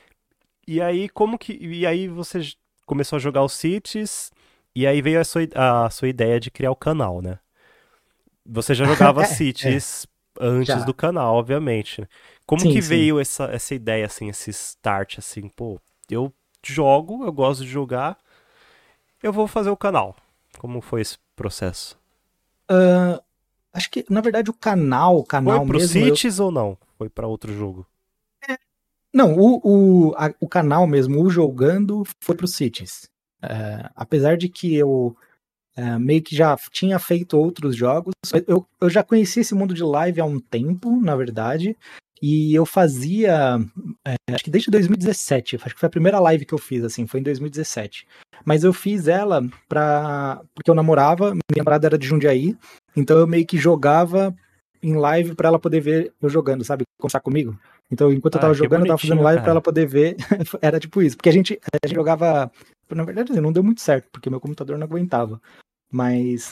E aí você começou a jogar os Cities, e aí veio a sua ideia de criar o canal, né? Você já jogava É, Cities antes já. do canal, obviamente. Como Sim, que sim. veio essa ideia, assim, esse start, assim, pô, eu jogo, eu gosto de jogar, eu vou fazer o canal. Como foi esse processo? Acho que, na verdade, o Foi canal pro mesmo, Cities ou não? Foi pra outro jogo? não, o canal mesmo, o Jogando, foi pro Cities. Apesar de que eu meio que já tinha feito outros jogos, eu já conheci esse mundo de live há um tempo, na verdade, e eu fazia, acho que desde 2017, acho que foi a primeira live que eu fiz, assim, foi em 2017. Mas eu fiz ela porque eu namorava, minha namorada era de Jundiaí, então eu meio que jogava em live pra ela poder ver eu jogando, sabe? Conversar comigo. Então, enquanto eu Ah, tava que jogando, eu tava fazendo bonitinho, live pra ela cara. poder ver. Era tipo isso. Porque a gente jogava. Na verdade, assim, não deu muito certo, porque meu computador não aguentava. Mas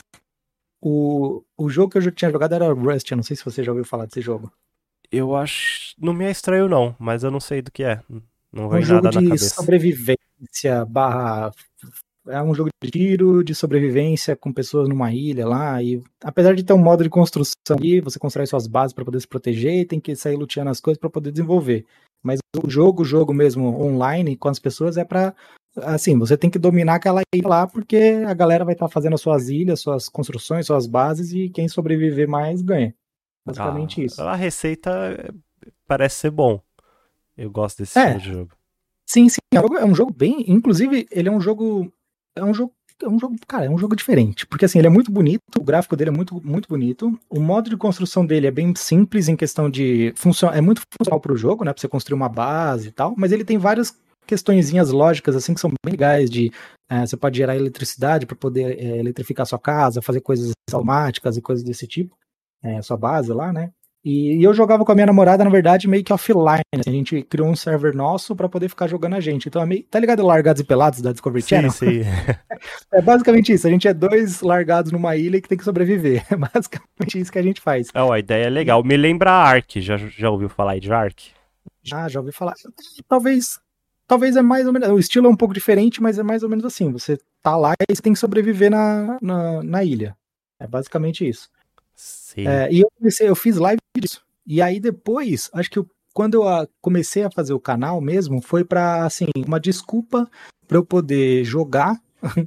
o jogo que eu já tinha jogado era Rust. Eu não sei se você já ouviu falar desse jogo. Eu acho. Não me é estranho, não, mas eu não sei do que é. Não É um vem jogo nada na de cabeça. sobrevivência barra. É um jogo de tiro, de sobrevivência com pessoas numa ilha lá. E apesar de ter um modo de construção ali, você constrói suas bases para poder se proteger e tem que sair luteando as coisas para poder desenvolver. Mas o jogo mesmo online com as pessoas é para assim, você tem que dominar aquela ilha lá porque a galera vai estar fazendo as suas ilhas, suas construções, suas bases e quem sobreviver mais ganha. Ah, Basicamente isso. a receita parece ser bom. Eu gosto desse estilo É, de jogo. sim, sim, é um jogo bem, inclusive ele é um jogo, cara, é um jogo diferente, porque assim, ele é muito bonito, o gráfico dele é muito, muito bonito, o modo de construção dele é bem simples em questão de, é muito funcional pro jogo, né, pra você construir uma base e tal, mas ele tem várias questõezinhas lógicas, assim, que são bem legais, você pode gerar eletricidade para poder eletrificar sua casa, fazer coisas automáticas e coisas desse tipo, sua base lá, né, e eu jogava com a minha namorada, na verdade, meio que offline. Assim, a gente criou um server nosso pra poder ficar jogando a gente. Então, tá ligado Largados e Pelados da Discovery Sim, Channel? sim. É basicamente isso. A gente é dois largados numa ilha que tem que sobreviver. É basicamente isso que a gente faz. Oh, a ideia é E, legal. Me lembra a Ark. Já ouviu falar aí de Ark? já ouvi falar. Talvez, talvez é mais ou menos. O estilo é um pouco diferente, mas é mais ou menos assim. Você tá lá e você tem que sobreviver na ilha. É basicamente isso. Sim. E eu fiz live disso. E aí depois, acho que quando eu comecei a fazer o canal mesmo, foi pra, assim, uma desculpa pra eu poder jogar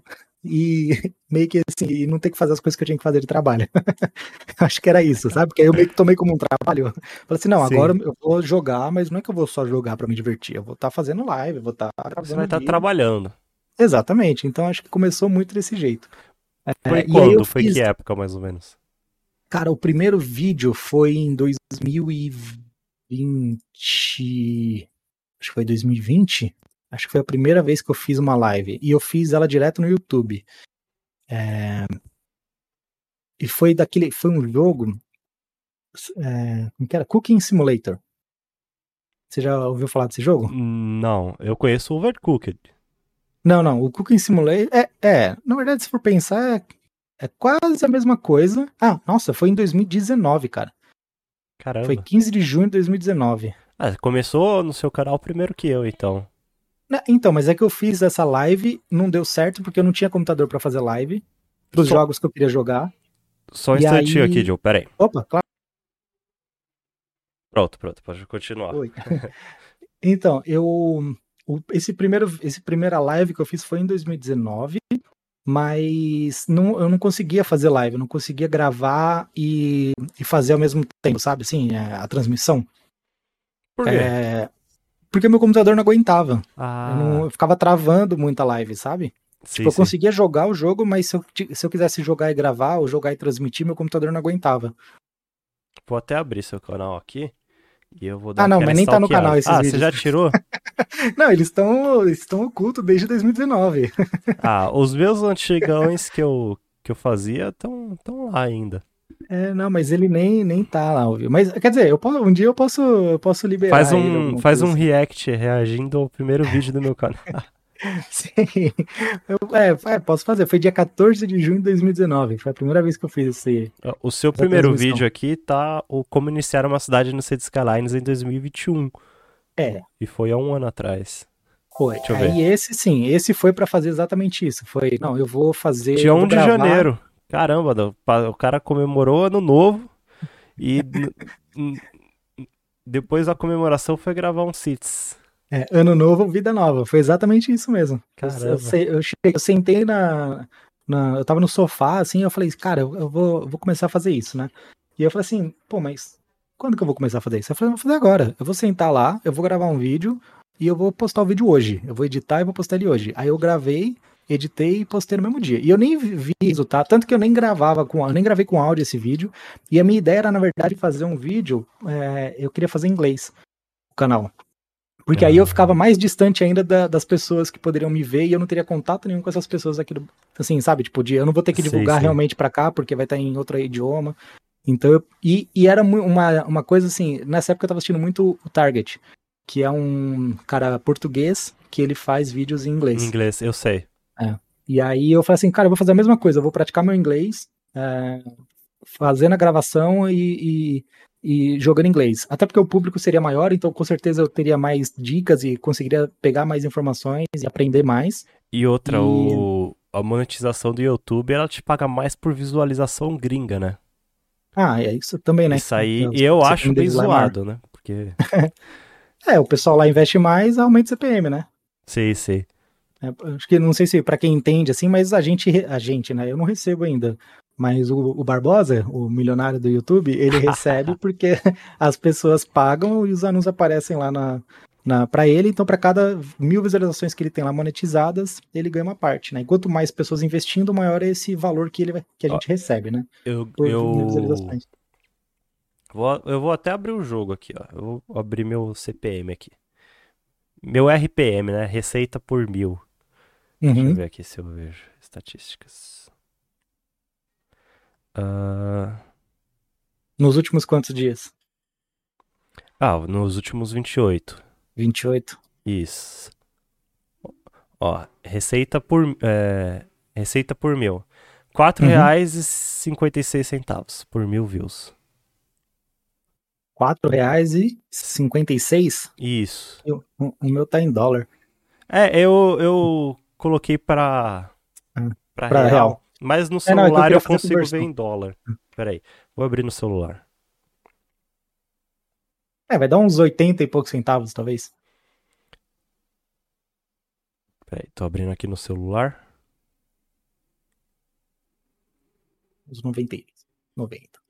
e meio que assim, e não ter que fazer as coisas que eu tinha que fazer de trabalho. Acho que era isso, sabe? Porque aí eu meio que tomei como um trabalho. Falei assim, não, agora Sim. eu vou jogar, mas não é que eu vou só jogar pra me divertir, eu vou estar fazendo live, eu vou estar Você vai gravando estar vídeo. trabalhando. Exatamente, então acho que começou muito desse jeito. Foi E aí eu quando? Foi fiz, que época, mais ou menos? cara, o primeiro vídeo foi em 2020. Acho que foi 2020. Acho que foi a primeira vez que eu fiz uma live. E eu fiz ela direto no YouTube. E foi um jogo. Como que era? Cooking Simulator. Você já ouviu falar desse jogo? Não, eu conheço Overcooked. Não, não. O Cooking Simulator. Na verdade, se for pensar, é quase a mesma coisa. Ah, nossa, foi em 2019, cara. Foi Caramba. 15 de junho de 2019. Ah, começou no seu canal primeiro que eu, então. Então, mas é que eu fiz essa live, não deu certo porque eu não tinha computador pra fazer live pros Só, jogos que eu queria jogar. só um E instantinho aqui, aí. Joe. Pera aí. Opa, claro. Pronto, pronto. Pode continuar. Oi. Então, esse primeira live que eu fiz foi em 2019, mas eu não conseguia fazer live, eu não conseguia gravar e fazer ao mesmo tempo, sabe? Assim, a transmissão. Por quê? Porque meu computador não aguentava. Ah, Eu ficava travando muita live, sabe? Tipo, sim, eu sim. conseguia jogar o jogo, mas se eu quisesse jogar e gravar, ou jogar e transmitir, meu computador não aguentava. Vou até abrir seu canal aqui e eu vou dar Ah, não, aquela mas nem tá no canal stalkeada. esses Ah, você vídeos. já tirou? Não, eles estão ocultos desde 2019. Ah, os meus antigões que eu fazia estão lá ainda. Não, mas ele nem tá lá, viu? Mas, quer dizer, um dia eu posso Faz liberar ele, um, alguma faz coisa um assim. react reagindo ao primeiro vídeo do meu canal. Sim, posso fazer. Foi dia 14 de junho de 2019. Foi a primeira vez que eu fiz O seu essa primeiro transmissão. vídeo aqui tá o Como Iniciar uma Cidade no Cities Skylines em 2021. É, E foi há um ano atrás. foi. Deixa eu ver. Aí esse foi pra fazer exatamente isso. Foi, não, Dia eu 1 vou de gravar. janeiro. Caramba, o cara comemorou Ano Novo e n- depois da comemoração foi gravar um Cities. Ano novo, vida nova. Foi exatamente isso mesmo. Caramba. Eu sentei eu tava no sofá, assim, eu falei, cara, eu vou começar a fazer isso, né? E eu falei assim, pô, mas quando que eu vou começar a fazer isso? Eu falei, eu vou fazer agora. Eu vou sentar lá, eu vou gravar um vídeo e eu vou postar o vídeo hoje. Eu vou editar e vou postar ele hoje. Aí eu gravei, editei e postei no mesmo dia. E eu nem vi resultado, tanto que eu eu nem gravei com áudio esse vídeo. E a minha ideia era, na verdade, fazer um vídeo, eu queria fazer em inglês, o canal. Porque aí eu ficava Ah, mais distante ainda das pessoas que poderiam me ver e eu não teria contato nenhum com essas pessoas aqui assim, sabe? Tipo, eu não vou ter que sei, divulgar sei. realmente pra cá, porque vai estar em outro idioma. Então, era uma coisa assim, nessa época eu tava assistindo muito o Target, que é um cara português que ele faz vídeos em Em inglês. inglês, eu sei. É. E aí eu falei assim, cara, eu vou fazer a mesma coisa, eu vou praticar meu inglês, fazendo a gravação e jogando inglês. Até porque o público seria maior, então com certeza eu teria mais dicas e conseguiria pegar mais informações e aprender mais. E outra, E. a monetização do YouTube, ela te paga mais por visualização gringa, né? É isso também, né? Isso aí, O e eu acho CPM bem deles lá é maior. zoado, né? Porque, O pessoal lá investe mais, aumenta o CPM, né? sei, sei. Acho que não sei se para quem entende assim, mas a gente, né? Eu não recebo ainda. Mas o Barbosa, o milionário do YouTube, ele recebe porque as pessoas pagam e os anúncios aparecem lá para ele. Então, para cada 1.000 visualizações que ele tem lá monetizadas, ele ganha uma parte, né? E quanto mais pessoas investindo, maior é esse valor que a Ó, gente recebe, né? eu, Por 1.000 eu, visualizações. eu vou até abrir o jogo aqui, ó. Eu vou abrir meu CPM aqui. Meu RPM, né? Receita por mil. Deixa eu Uhum. ver aqui se eu vejo estatísticas. Ah, Nos últimos quantos dias? nos últimos 28. 28. Isso. Ó, receita por mil. Quatro Uhum. reais e 56 centavos por 1.000 views. R$ 4,56. Isso. O meu tá em dólar. Eu coloquei Ah, pra Pra real. real, mas no Não, é que eu celular queria eu fazer a consigo ver conversão. em dólar. Pera aí, vou abrir no celular. Vai dar uns 80 e poucos centavos, talvez. Pera aí, tô abrindo aqui no celular. Uns 90. 90.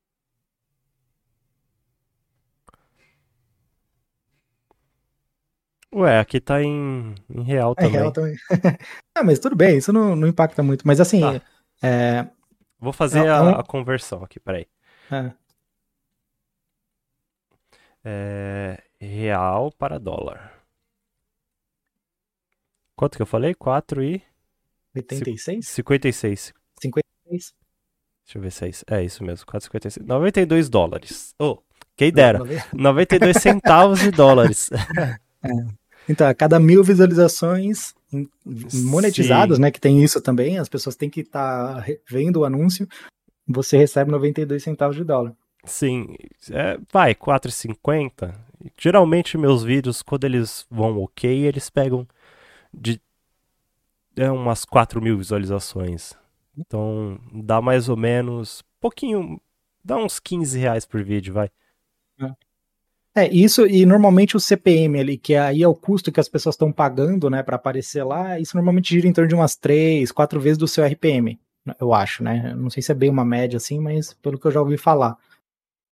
Ué, aqui tá em real É real também. também. Mas tudo bem, isso não impacta muito. Mas assim, Tá, é, vou é, fazer é a um. conversão aqui, peraí. É, Real para dólar. Quanto que eu falei? 4 e 86? 56. 56? Deixa eu ver se é isso. É isso mesmo, 4,56. US$ 92. Oh, quem dera. 92 centavos de dólares. É. Então, a cada 1.000 visualizações monetizadas, Sim, né? Que tem isso também, as pessoas têm que estar vendo o anúncio, você recebe 92 centavos de dólar. sim. Vai, 4,50. Geralmente meus vídeos, quando eles vão ok, eles pegam de umas 4.000 visualizações. Então dá mais ou menos, pouquinho, dá uns R$ 15 por vídeo, vai. Isso, e normalmente o CPM ali, que aí é o custo que as pessoas estão pagando, né, para aparecer lá, isso normalmente gira em torno de umas 3, 4 vezes do seu RPM, eu acho, né? Não sei se é bem uma média assim, mas pelo que eu já ouvi falar.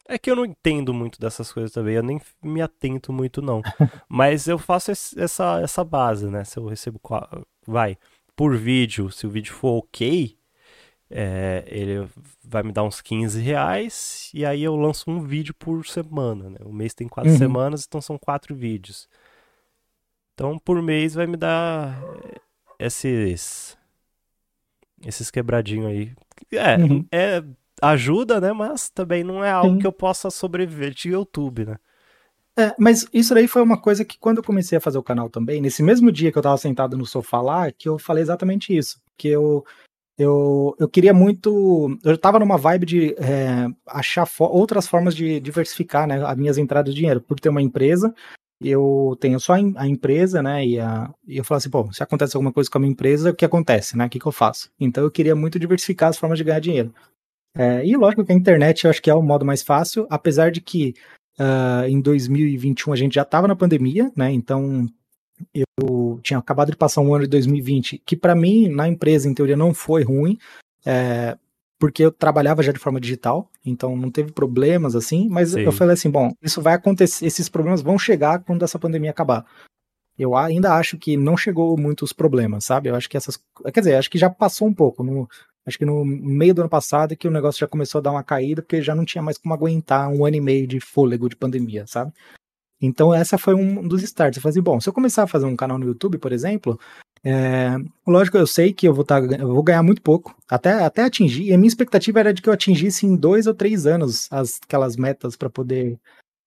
É que eu não entendo muito dessas coisas também, eu nem me atento muito não. Mas eu faço essa base, né? Se eu recebo, vai, por vídeo, se o vídeo for ok, ele vai me dar uns R$ 15, e aí eu lanço um vídeo por semana, né? O mês tem 4 semanas, então são 4 vídeos. Então por mês vai me dar esses, esses quebradinhos aí. É, Uhum. é, ajuda, né? Mas também não é algo que Sim. eu possa sobreviver de YouTube, né? Mas isso daí foi uma coisa que quando eu comecei a fazer o canal também, nesse mesmo dia que eu tava sentado no sofá lá, que eu falei exatamente isso. Que eu queria muito. Eu tava numa vibe de achar outras formas de diversificar, né, as minhas entradas de dinheiro. Por ter uma empresa, eu tenho só a empresa, né? E eu falo assim, pô, se acontece alguma coisa com a minha empresa, o que acontece, né? O que, que eu faço? Então eu queria muito diversificar as formas de ganhar dinheiro. E lógico que a internet eu acho que é o modo mais fácil, apesar de que em 2021 a gente já estava na pandemia, né? Então eu tinha acabado de passar um ano de 2020, que para mim, na empresa, em teoria, não foi ruim, é, porque eu trabalhava já de forma digital, então não teve problemas assim, mas eu Sim. falei assim, bom, isso vai acontecer, esses problemas vão chegar quando essa pandemia acabar. Eu ainda acho que não chegou muitos problemas, sabe? Eu acho que essas. Quer dizer, acho que já passou um pouco. Acho que no meio do ano passado é que o negócio já começou a dar uma caída, porque já não tinha mais como aguentar um ano e meio de fôlego de pandemia, sabe? Então, essa foi um dos starts. Eu falei assim, bom, se eu começar a fazer um canal no YouTube, por exemplo, lógico, eu sei que eu vou ganhar muito pouco, até atingir, e a minha expectativa era de que eu atingisse em 2 ou 3 anos aquelas metas para poder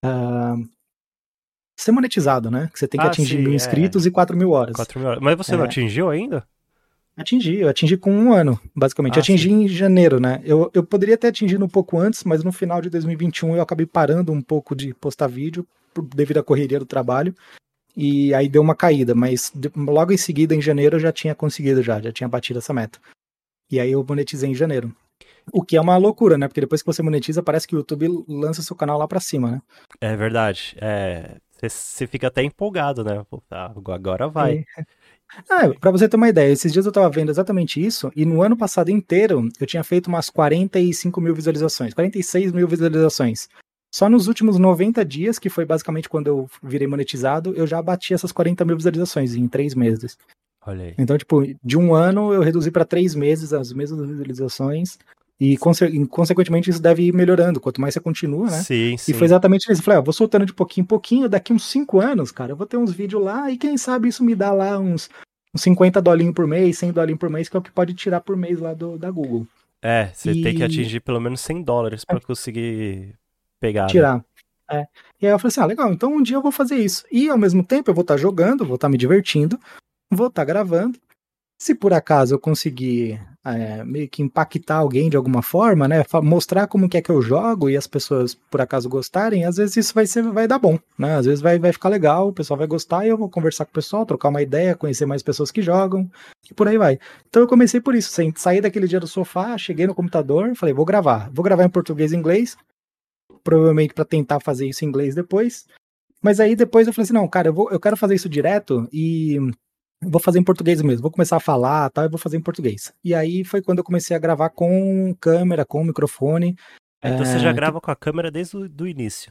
ser monetizado, né? Que você tem que Ah, atingir 1.000 sim, inscritos e 4.000 horas. 4 mil horas. Mas você não É, atingiu ainda? eu atingi com um ano, basicamente. Ah, sim. Atingi em janeiro, né? Eu poderia ter atingido um pouco antes, mas no final de 2021 eu acabei parando um pouco de postar vídeo devido à correria do trabalho. E aí deu uma caída, mas logo em seguida, em janeiro, eu já tinha conseguido, já tinha batido essa meta. E aí eu monetizei em janeiro. O que é uma loucura, né? Porque depois que você monetiza, parece que o YouTube lança seu canal lá pra cima, né? É verdade. Você fica até empolgado, né? Pô, tá, agora vai. É. Pra você ter uma ideia, esses dias eu tava vendo exatamente isso, e no ano passado inteiro eu tinha feito umas 45 mil visualizações, 46 mil visualizações. Só nos últimos 90 dias, que foi basicamente quando eu virei monetizado, eu já bati essas 40 mil visualizações em 3 meses. Olha aí. Então, tipo, de um ano eu reduzi para 3 meses as mesmas visualizações e, consequentemente, isso deve ir melhorando quanto mais você continua, né? Sim, E foi sim. exatamente isso. Eu falei, vou soltando de pouquinho em pouquinho, daqui uns 5 anos, cara, eu vou ter uns vídeos lá e quem sabe isso me dá lá uns 50 dolinhos por mês, 100 dolinhos por mês, que é o que pode tirar por mês lá da Google. Você tem que E atingir pelo menos US$ 100 pra conseguir pegar, né? tirar. É. E aí eu falei assim, legal, então um dia eu vou fazer isso. E ao mesmo tempo eu vou estar jogando, vou estar me divertindo, vou estar gravando. Se por acaso eu conseguir meio que impactar alguém de alguma forma, né? Mostrar como que é que eu jogo e as pessoas por acaso gostarem, às vezes isso vai dar bom, né? Às vezes vai ficar legal, o pessoal vai gostar e eu vou conversar com o pessoal, trocar uma ideia, conhecer mais pessoas que jogam e por aí vai. Então eu comecei por isso, sem sair daquele dia do sofá, cheguei no computador, falei, vou gravar em português e inglês, provavelmente para tentar fazer isso em inglês depois. Mas aí depois eu falei assim, não, cara, eu quero fazer isso direto e vou fazer em português mesmo, vou começar a falar, tal, e vou fazer em português. E aí foi quando eu comecei a gravar com câmera, com microfone. Então você já é, que- grava com a câmera desde o do início.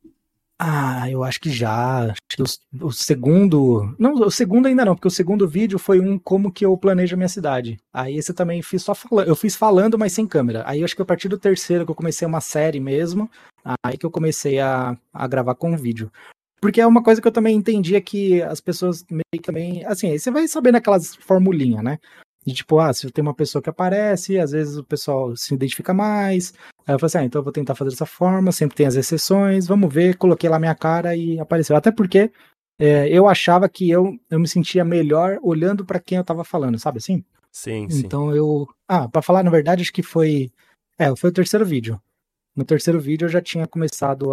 eu acho que já. Acho que o segundo. Não, o segundo ainda não, porque o segundo vídeo foi um como que eu planejo a minha cidade. Aí esse eu também fiz só falando. Eu fiz falando, mas sem câmera. Aí eu acho que a partir do terceiro que eu comecei uma série mesmo, aí que eu comecei a gravar com vídeo. Porque é uma coisa que eu também entendia que as pessoas meio que também. Assim, aí você vai sabendo aquelas formulinhas, né? De tipo, se tem uma pessoa que aparece, às vezes o pessoal se identifica mais. Aí eu falei assim, então eu vou tentar fazer dessa forma, sempre tem as exceções, vamos ver. Coloquei lá minha cara e apareceu. Até porque eu achava que eu me sentia melhor olhando para quem eu tava falando, sabe assim? Sim, sim. Então eu. Pra falar, na verdade, acho que foi. Foi o terceiro vídeo. No terceiro vídeo eu já tinha começado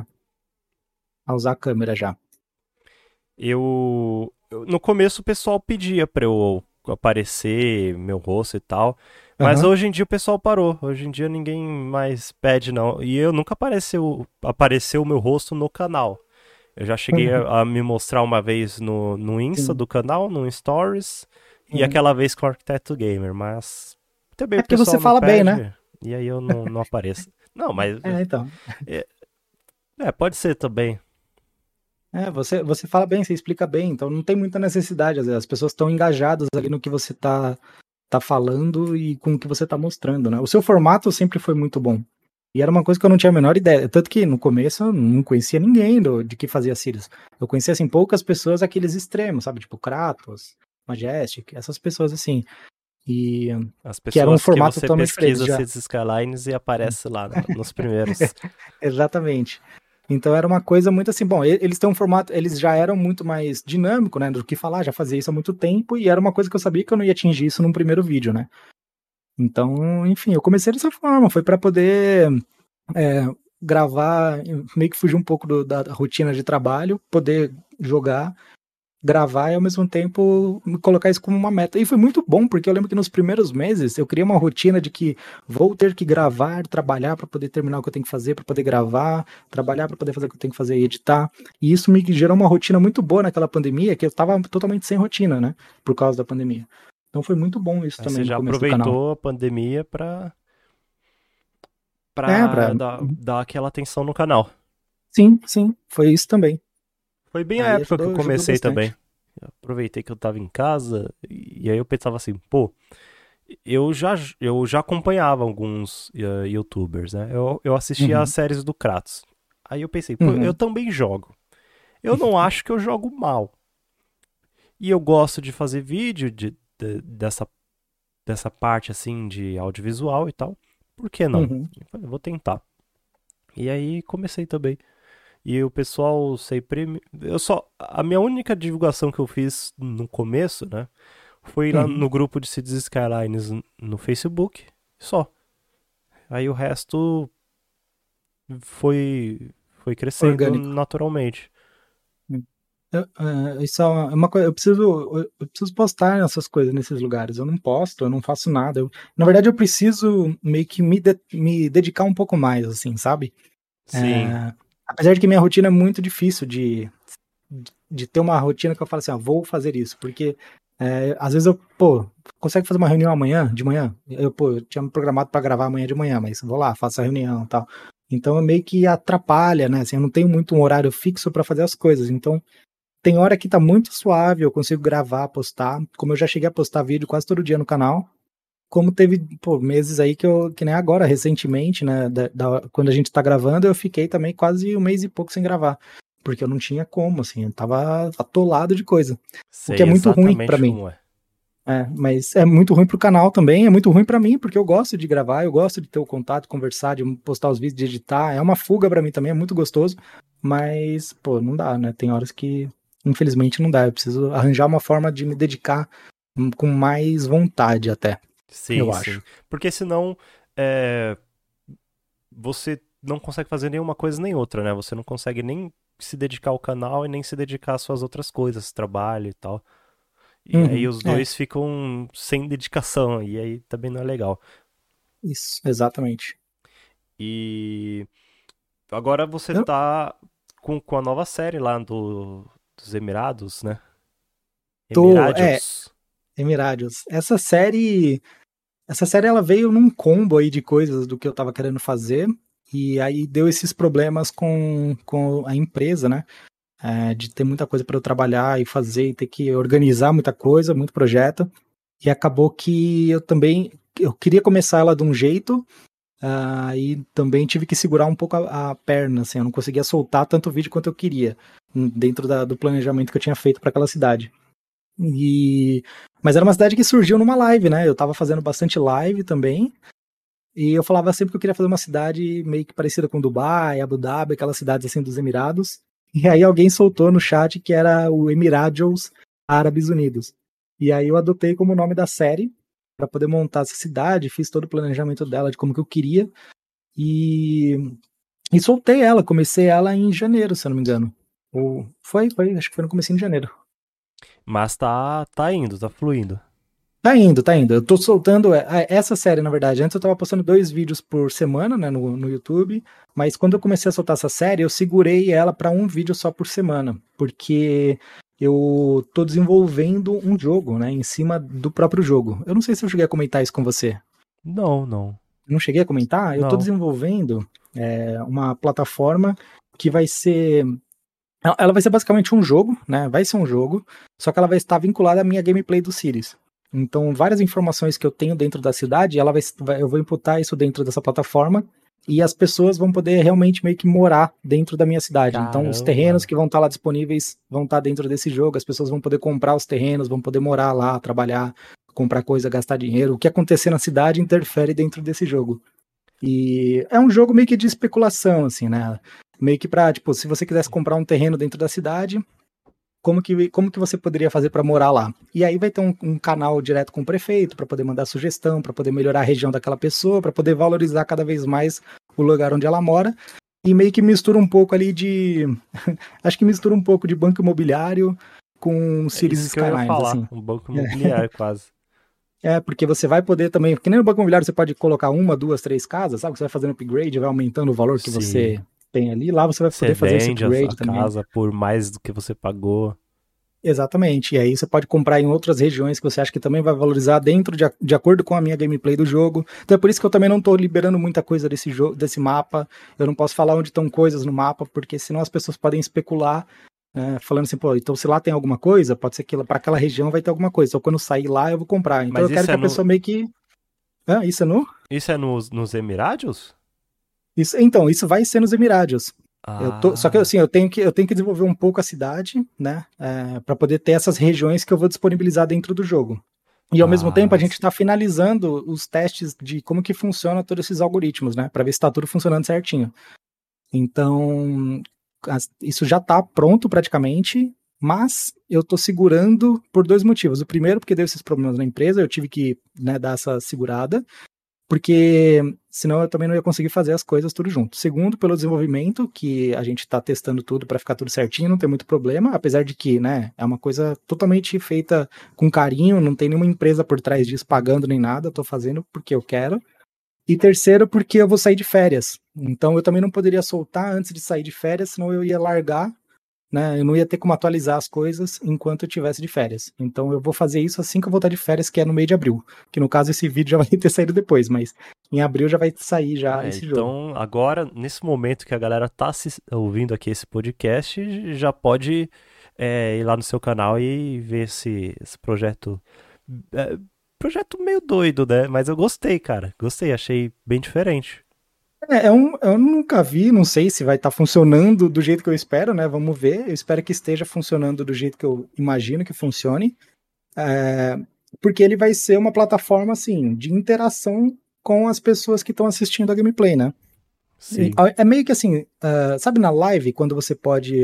a usar a câmera já. No começo o pessoal pedia pra eu aparecer, meu rosto e tal. Mas Aham. hoje em dia o pessoal parou. Hoje em dia ninguém mais pede, não. E eu nunca apareceu o meu rosto no canal. Eu já cheguei Uhum. a me mostrar uma vez no Insta Sim. do canal, no Stories, e Uhum. aquela vez com o Arquiteto Gamer, mas também É o porque você pessoal não fala bem, né? pede, e aí eu não apareço. Não, mas. Então. É, pode ser também. Você fala bem, você explica bem, então não tem muita necessidade, às vezes, as pessoas estão engajadas ali no que você tá falando e com o que você tá mostrando, né? O seu formato sempre foi muito bom. E era uma coisa que eu não tinha a menor ideia. Tanto que no começo eu não conhecia ninguém de que fazia Sirius. Eu conhecia, assim, poucas pessoas, aqueles extremos, sabe? Tipo Kratos, Majestic, essas pessoas assim. E As que era um pessoas que formato você totalmente diferente pesquisa já. Cities Skylines e aparece lá nos primeiros. Exatamente. Então era uma coisa muito assim, bom, eles têm um formato, eles já eram muito mais dinâmico, né, do que falar, já fazia isso há muito tempo e era uma coisa que eu sabia que eu não ia atingir isso num primeiro vídeo, né? Então, enfim, eu comecei dessa forma, foi para poder gravar, meio que fugir um pouco da rotina de trabalho, poder jogar, gravar e ao mesmo tempo colocar isso como uma meta. E foi muito bom, porque eu lembro que nos primeiros meses eu criei uma rotina de que vou ter que gravar, trabalhar para poder terminar o que eu tenho que fazer, para poder gravar, trabalhar para poder fazer o que eu tenho que fazer e editar. E isso me gerou uma rotina muito boa naquela pandemia, que eu estava totalmente sem rotina, né, por causa da pandemia. Então foi muito bom isso Aí você também no já começo do canal. aproveitou a pandemia pra, É, pra... pra dar aquela atenção no canal. Sim, sim, foi isso também. Foi bem a Aí época que eu ajudou comecei também. bastante. Eu aproveitei que eu tava em casa e aí eu pensava assim, pô, eu já acompanhava alguns YouTubers, né? Eu assistia as Uhum, séries do Kratos. Aí eu pensei, pô, eu uhum, também jogo. Eu não acho que eu jogo mal. E eu gosto de fazer vídeo dessa parte assim de audiovisual e tal. Por que não? uhum, Eu falei, vou tentar. E aí comecei também. E o pessoal sempre. Eu só. A minha única divulgação que eu fiz no começo, né? Foi lá uhum. no grupo de Cities Skylines no Facebook. Só. Aí o resto foi crescendo Orgânico. naturalmente. Isso é uma coisa, eu preciso postar essas coisas nesses lugares. Eu não posto, eu não faço nada. Na verdade, eu preciso meio que me dedicar um pouco mais, assim, sabe? Sim. É, apesar de que minha rotina é muito difícil de ter uma rotina que eu falo assim, ah, vou fazer isso, porque às vezes eu, pô, consegue fazer uma reunião amanhã, de manhã? Eu tinha me programado para gravar amanhã de manhã, mas vou lá, faço a reunião e tal. Então meio que atrapalha, né? Assim, eu não tenho muito um horário fixo para fazer as coisas. Então tem hora que tá muito suave, eu consigo gravar, postar. Como eu já cheguei a postar vídeo quase todo dia no canal. Como teve, pô, meses aí que nem agora, recentemente, né? Quando a gente tá gravando, eu fiquei também quase um mês e pouco sem gravar. Porque eu não tinha como, assim, eu tava atolado de coisa. O que é Sei muito ruim pra exatamente mim. como é. Mas é muito ruim pro canal também, é muito ruim pra mim, porque eu gosto de gravar, eu gosto de ter o contato, conversar, de postar os vídeos, de editar. É uma fuga pra mim também, é muito gostoso. Mas, pô, não dá, né? Tem horas que, infelizmente, não dá. Eu preciso arranjar uma forma de me dedicar com mais vontade até, Sim, eu sim. acho. Porque senão é, você não consegue fazer nenhuma coisa nem outra, né? Você não consegue nem se dedicar ao canal e nem se dedicar às suas outras coisas, trabalho e tal. E aí Uhum, os dois ficam sem dedicação, e aí também não é legal. isso, exatamente. E agora você Eu tá com a nova série lá dos Emirados, né? tô, Emirádios. Emirádios. Essa série ela veio num combo aí de coisas do que eu tava querendo fazer, e aí deu esses problemas com a empresa, né? De ter muita coisa para eu trabalhar e fazer, e ter que organizar muita coisa, muito projeto. E acabou que eu queria começar ela de um jeito, e também tive que segurar um pouco a perna, assim, eu não conseguia soltar tanto vídeo quanto eu queria, dentro do planejamento que eu tinha feito para aquela cidade. Mas era uma cidade que surgiu numa live, né? Eu tava fazendo bastante live também. E eu falava sempre que eu queria fazer uma cidade meio que parecida com Dubai, Abu Dhabi, aquelas cidades assim dos Emirados. E aí alguém soltou no chat que era o Emirados Árabes Unidos. E aí eu adotei como nome da série para poder montar essa cidade, fiz todo o planejamento dela de como que eu queria e, e soltei ela, comecei ela em janeiro, se eu não me engano. Acho que foi no comecinho de janeiro. Mas tá indo, tá fluindo. Tá indo, tá indo. Eu tô soltando essa série, na verdade. Antes eu tava postando 2 vídeos por semana, né, no YouTube. Mas quando eu comecei a soltar essa série, eu segurei ela pra um vídeo só por semana. Porque eu tô desenvolvendo um jogo, né, em cima do próprio jogo. Eu não sei se eu cheguei a comentar isso com você. Não, não. não cheguei a comentar, eu estou Não. desenvolvendo uma plataforma que vai ser. Ela vai ser basicamente um jogo, né? Vai ser um jogo, só que ela vai estar vinculada à minha gameplay do Cities. Então, várias informações que eu tenho dentro da cidade, eu vou imputar isso dentro dessa plataforma e as pessoas vão poder realmente meio que morar dentro da minha cidade. Então, os terrenos Caramba. que vão estar lá disponíveis vão estar dentro desse jogo, as pessoas vão poder comprar os terrenos, vão poder morar lá, trabalhar, comprar coisa, gastar dinheiro. O que acontecer na cidade interfere dentro desse jogo. E é um jogo meio que de especulação, assim, né? Meio que pra, tipo, se você quisesse comprar um terreno dentro da cidade, como que você poderia fazer para morar lá? E aí vai ter um canal direto com o prefeito para poder mandar sugestão, para poder melhorar a região daquela pessoa, para poder valorizar cada vez mais o lugar onde ela mora. E meio que mistura um pouco ali de. Acho que mistura um pouco de banco imobiliário com É Cities isso que eu ia Skylines, falar. assim. Um banco imobiliário, quase. Porque você vai poder também, que nem no banco imobiliário você pode colocar uma, duas, três casas, sabe? Você vai fazendo upgrade, vai aumentando o valor que Sim. você tem ali. Lá você vai Você poder fazer esse vende a upgrade também. casa por mais do que você pagou. Exatamente. E aí você pode comprar em outras regiões que você acha que também vai valorizar dentro de acordo com a minha gameplay do jogo. Então é por isso que eu também não estou liberando muita coisa desse jogo, desse mapa. Eu não posso falar onde estão coisas no mapa, porque senão as pessoas podem especular, falando assim, pô, então se lá tem alguma coisa, pode ser que para aquela região vai ter alguma coisa. Então quando sair lá eu vou comprar. Então Mas eu quero isso que é a no. pessoa meio que. Ah, isso é no? Isso é nos Emirádios? Então, isso vai ser nos Emirádios. Só que Ah. assim, eu tenho que desenvolver um pouco a cidade, né, para poder ter essas regiões que eu vou disponibilizar dentro do jogo. E ao mesmo tempo a Ah, gente está finalizando os testes de como que funciona todos esses algoritmos, né, para ver se está tudo funcionando certinho. Então, isso já está pronto praticamente, mas eu estou segurando por dois motivos. O primeiro, porque deu esses problemas na empresa, eu tive que, né, dar essa segurada porque senão eu também não ia conseguir fazer as coisas tudo junto. Segundo, pelo desenvolvimento, que a gente está testando tudo para ficar tudo certinho, não tem muito problema, apesar de que, né, é uma coisa totalmente feita com carinho, não tem nenhuma empresa por trás disso pagando nem nada, eu tô fazendo porque eu quero. E terceiro, porque eu vou sair de férias. Então eu também não poderia soltar antes de sair de férias, senão eu ia largar, né? Eu não ia ter como atualizar as coisas enquanto eu tivesse de férias. Então eu vou fazer isso assim que eu voltar de férias, que é no mês de abril. Que no caso esse vídeo já vai ter saído depois, mas em abril já vai sair já esse jogo. Então agora, nesse momento que a galera tá ouvindo aqui esse podcast, já pode ir lá no seu canal e ver esse projeto. é, Projeto meio doido, né? Mas eu gostei, cara. Gostei, achei bem diferente. Eu nunca vi, não sei se vai estar funcionando do jeito que eu espero, né? Vamos ver. Eu espero que esteja funcionando do jeito que eu imagino que funcione. É, porque ele vai ser uma plataforma, assim, de interação com as pessoas que estão assistindo a gameplay, né? Sim. É meio que assim, sabe na live, quando você pode,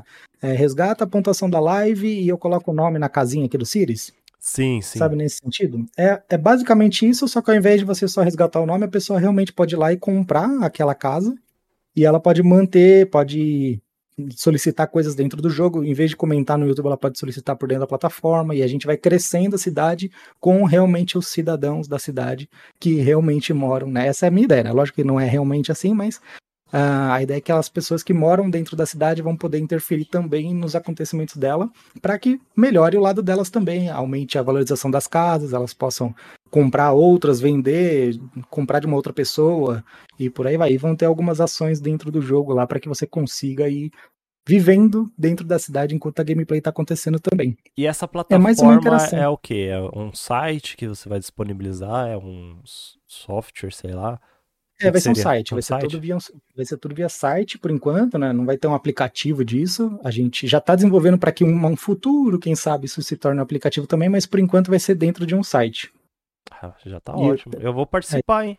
resgata a pontuação da live e eu coloco o nome na casinha aqui do Sirius? Sim, sim. Sabe, nesse sentido? É basicamente isso, só que ao invés de você só resgatar o nome, a pessoa realmente pode ir lá e comprar aquela casa e ela pode manter, pode solicitar coisas dentro do jogo. Em vez de comentar no YouTube, ela pode solicitar por dentro da plataforma e a gente vai crescendo a cidade com realmente os cidadãos da cidade que realmente moram, né? Essa é a minha ideia, né? Lógico que não é realmente assim, mas a ideia é que as pessoas que moram dentro da cidade vão poder interferir também nos acontecimentos dela, para que melhore o lado delas também, aumente a valorização das casas, elas possam comprar outras, vender, comprar de uma outra pessoa e por aí vai. E vão ter algumas ações dentro do jogo lá para que você consiga ir vivendo dentro da cidade enquanto a gameplay está acontecendo também. E essa É mais uma plataforma interação. é o quê? É um site que você vai disponibilizar? É um software, sei lá? O que Vai ser um seria? site, Um site? vai ser tudo via site por enquanto, né? Não vai ter um aplicativo disso. A gente já está desenvolvendo para que um futuro, quem sabe, isso se torne um aplicativo também, mas por enquanto vai ser dentro de um site. Ah, já tá E, ótimo. Eu vou é, participar, hein?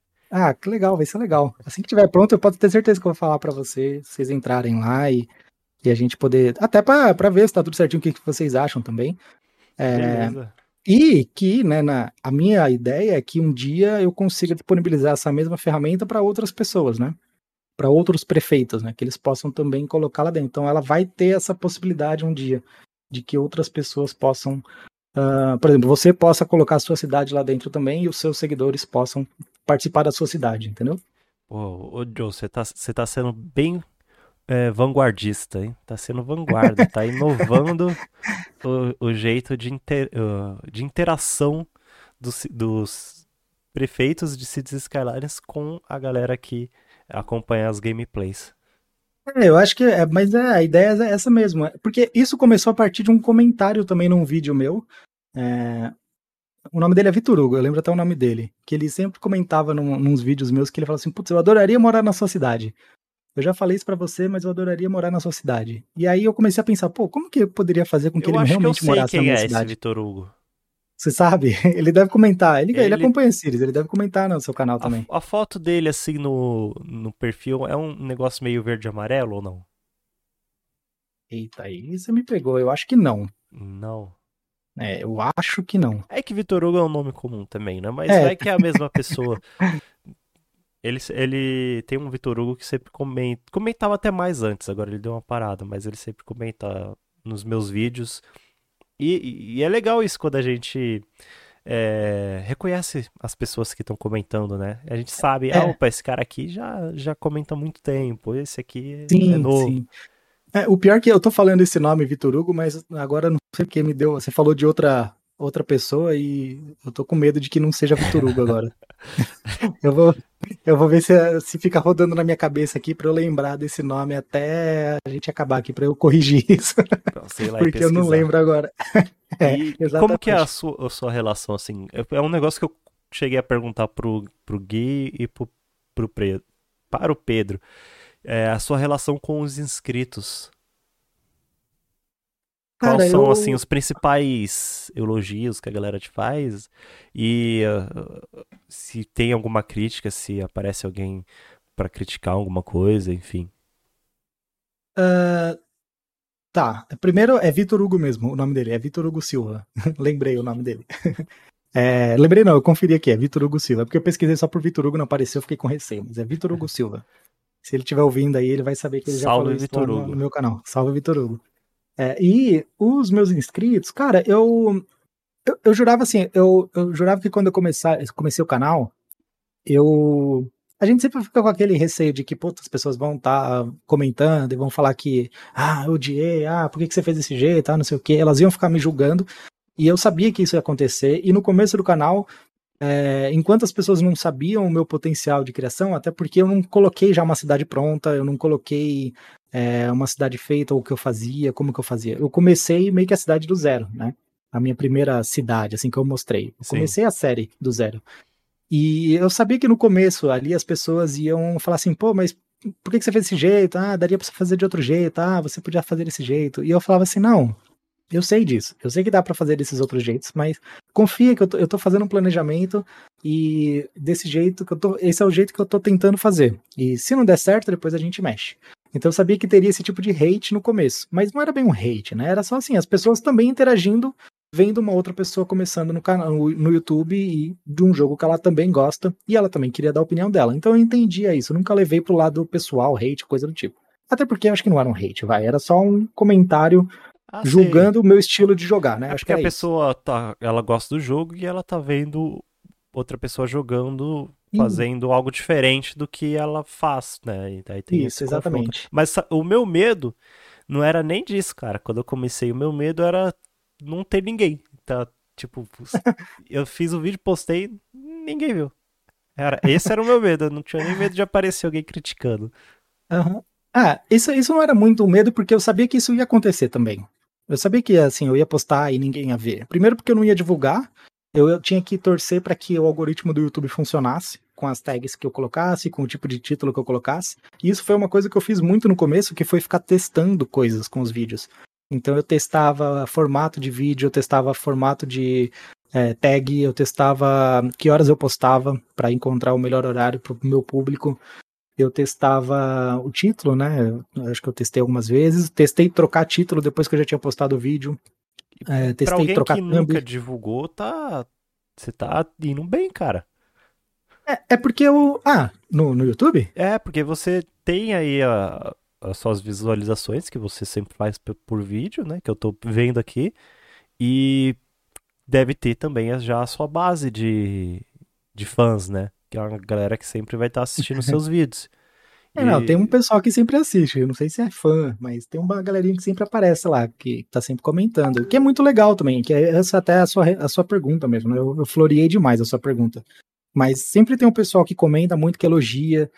que legal, vai ser legal. Assim que tiver pronto, eu posso ter certeza que eu vou falar para vocês entrarem lá e a gente poder, até para ver se tá tudo certinho, o que vocês acham também. Beleza. E que, né, a minha ideia é que um dia eu consiga disponibilizar essa mesma ferramenta para outras pessoas, né? Para outros prefeitos, né? Que eles possam também colocá-la dentro. Então, ela vai ter essa possibilidade um dia de que outras pessoas possam, por exemplo, você possa colocar a sua cidade lá dentro também e os seus seguidores possam participar da sua cidade, entendeu? Ô, Joe, você tá sendo bem vanguardista, hein? Tá sendo vanguarda, tá inovando o jeito de interação dos prefeitos de Cities Skylines com a galera que acompanha as gameplays. Eu acho que mas a ideia é essa mesmo. Porque isso começou a partir de um comentário também num vídeo meu. É, o nome dele é Vitor Hugo, eu lembro até o nome dele. Que ele sempre comentava nos vídeos meus que ele falava assim: putz, eu adoraria morar na sua cidade. Eu já falei isso pra você, mas eu adoraria morar na sua cidade. E aí eu comecei a pensar, pô, como que eu poderia fazer com que Eu ele acho que eu realmente sei morasse na quem minha é esse cidade? Vitor Hugo. Você sabe? Ele deve comentar. Ele Ele, acompanha Sirius, ele deve comentar no seu canal a, também. a foto dele assim no perfil é um negócio meio verde e amarelo ou não? Eita, aí você me pegou. Eu acho que não. Não. Eu acho que não. É que Vitor Hugo é um nome comum também, né? Mas É, vai que é a mesma pessoa. Ele tem um Vitor Hugo que sempre comenta. Comentava até mais antes, agora ele deu uma parada, mas ele sempre comenta nos meus vídeos. E é legal isso quando a gente reconhece as pessoas que estão comentando, né? A gente sabe, é, opa, esse cara aqui já comenta há muito tempo, esse aqui é sim, novo. sim. O pior é que eu tô falando esse nome, Vitor Hugo, mas agora não sei o que me deu. Você falou de outra pessoa e eu tô com medo de que não seja Vitor Hugo agora. Eu vou, eu vou ver se fica rodando na minha cabeça aqui pra eu lembrar desse nome até a gente acabar aqui, pra eu corrigir isso, Pra você ir lá e porque eu não pesquisar. lembro agora. É, E como que é a exatamente. sua relação, assim? É um negócio que eu cheguei a perguntar pro Gui e para o Pedro. A sua relação com os inscritos. Quais Cara, são, assim, eu. os principais elogios que a galera te faz? E se tem alguma crítica, se aparece alguém pra criticar alguma coisa, enfim. Tá, primeiro é Vitor Hugo mesmo, o nome dele, é Vitor Hugo Silva. Lembrei o nome dele. Lembrei não, eu conferi aqui, é Vitor Hugo Silva. É porque eu pesquisei só por Vitor Hugo, não apareceu, eu fiquei com receio, mas é Vitor Hugo Silva. Se ele estiver ouvindo aí, ele vai saber que ele já falou Salve, isso lá Vitor no Hugo. meu canal. Salve, Vitor Hugo. E os meus inscritos, cara, eu jurava assim, eu jurava que quando eu comecei o canal, eu. A gente sempre fica com aquele receio de que, pô, as pessoas vão estar comentando e vão falar que, eu odiei, por que você fez desse jeito, não sei o quê. Elas iam ficar me julgando. E eu sabia que isso ia acontecer. E no começo do canal, enquanto as pessoas não sabiam o meu potencial de criação, até porque eu não coloquei já uma cidade pronta, eu não coloquei uma cidade feita, o que eu fazia, como que eu fazia. Eu comecei meio que a cidade do zero, né? A minha primeira cidade, assim, que eu mostrei. Eu Sim. comecei a série do zero. E eu sabia que no começo ali as pessoas iam falar assim, pô, mas por que você fez desse jeito? Daria pra você fazer de outro jeito. Você podia fazer desse jeito. E eu falava assim, não, eu sei disso. Eu sei que dá pra fazer desses outros jeitos, mas confia que eu tô fazendo um planejamento e desse jeito esse é o jeito que eu tô tentando fazer. E se não der certo, depois a gente mexe. Então eu sabia que teria esse tipo de hate no começo, mas não era bem um hate, né? Era só assim, as pessoas também interagindo, vendo uma outra pessoa começando no canal, no YouTube e de um jogo que ela também gosta e ela também queria dar a opinião dela. Então eu entendia isso, eu nunca levei pro lado pessoal, hate, coisa do tipo. Até porque eu acho que não era um hate, era só um comentário Ah, sei. julgando o meu estilo de jogar, né? É Acho que porque a era isso. pessoa ela gosta do jogo e ela tá vendo outra pessoa jogando, E- fazendo algo diferente do que ela faz, né? E daí tem esse Isso, confronto. exatamente. Mas o meu medo não era nem disso, cara. Quando eu comecei, o meu medo era não ter ninguém. Tá, tipo, eu fiz o vídeo, postei, ninguém viu. Esse era o meu medo, eu não tinha nem medo de aparecer alguém criticando. Aham. Isso não era muito um medo, porque eu sabia que isso ia acontecer também. Eu sabia que assim, eu ia postar e ninguém ia ver. Primeiro porque eu não ia divulgar, eu tinha que torcer para que o algoritmo do YouTube funcionasse, com as tags que eu colocasse, com o tipo de título que eu colocasse. E isso foi uma coisa que eu fiz muito no começo, que foi ficar testando coisas com os vídeos. Então eu testava formato de vídeo, eu testava formato de tag, eu testava que horas eu postava para encontrar o melhor horário para o meu público. Eu testava o título, né? Eu acho que eu testei algumas vezes. Testei trocar título depois que eu já tinha postado o vídeo. Pra Testei alguém trocar que thumb. nunca divulgou, você tá indo bem, cara. É porque eu. No YouTube? Porque você tem aí as suas visualizações que você sempre faz por vídeo, né? Que eu tô vendo aqui. E deve ter também já a sua base de fãs, né? Que é uma galera que sempre vai estar assistindo seus vídeos. Não, tem um E pessoal que sempre assiste. Eu não sei se é fã, mas tem uma galerinha que sempre aparece lá, que tá sempre comentando. Que é muito legal também, que essa até é a sua pergunta mesmo, né? Eu floreei demais a sua pergunta. Mas sempre tem um pessoal que comenta muito, que elogia.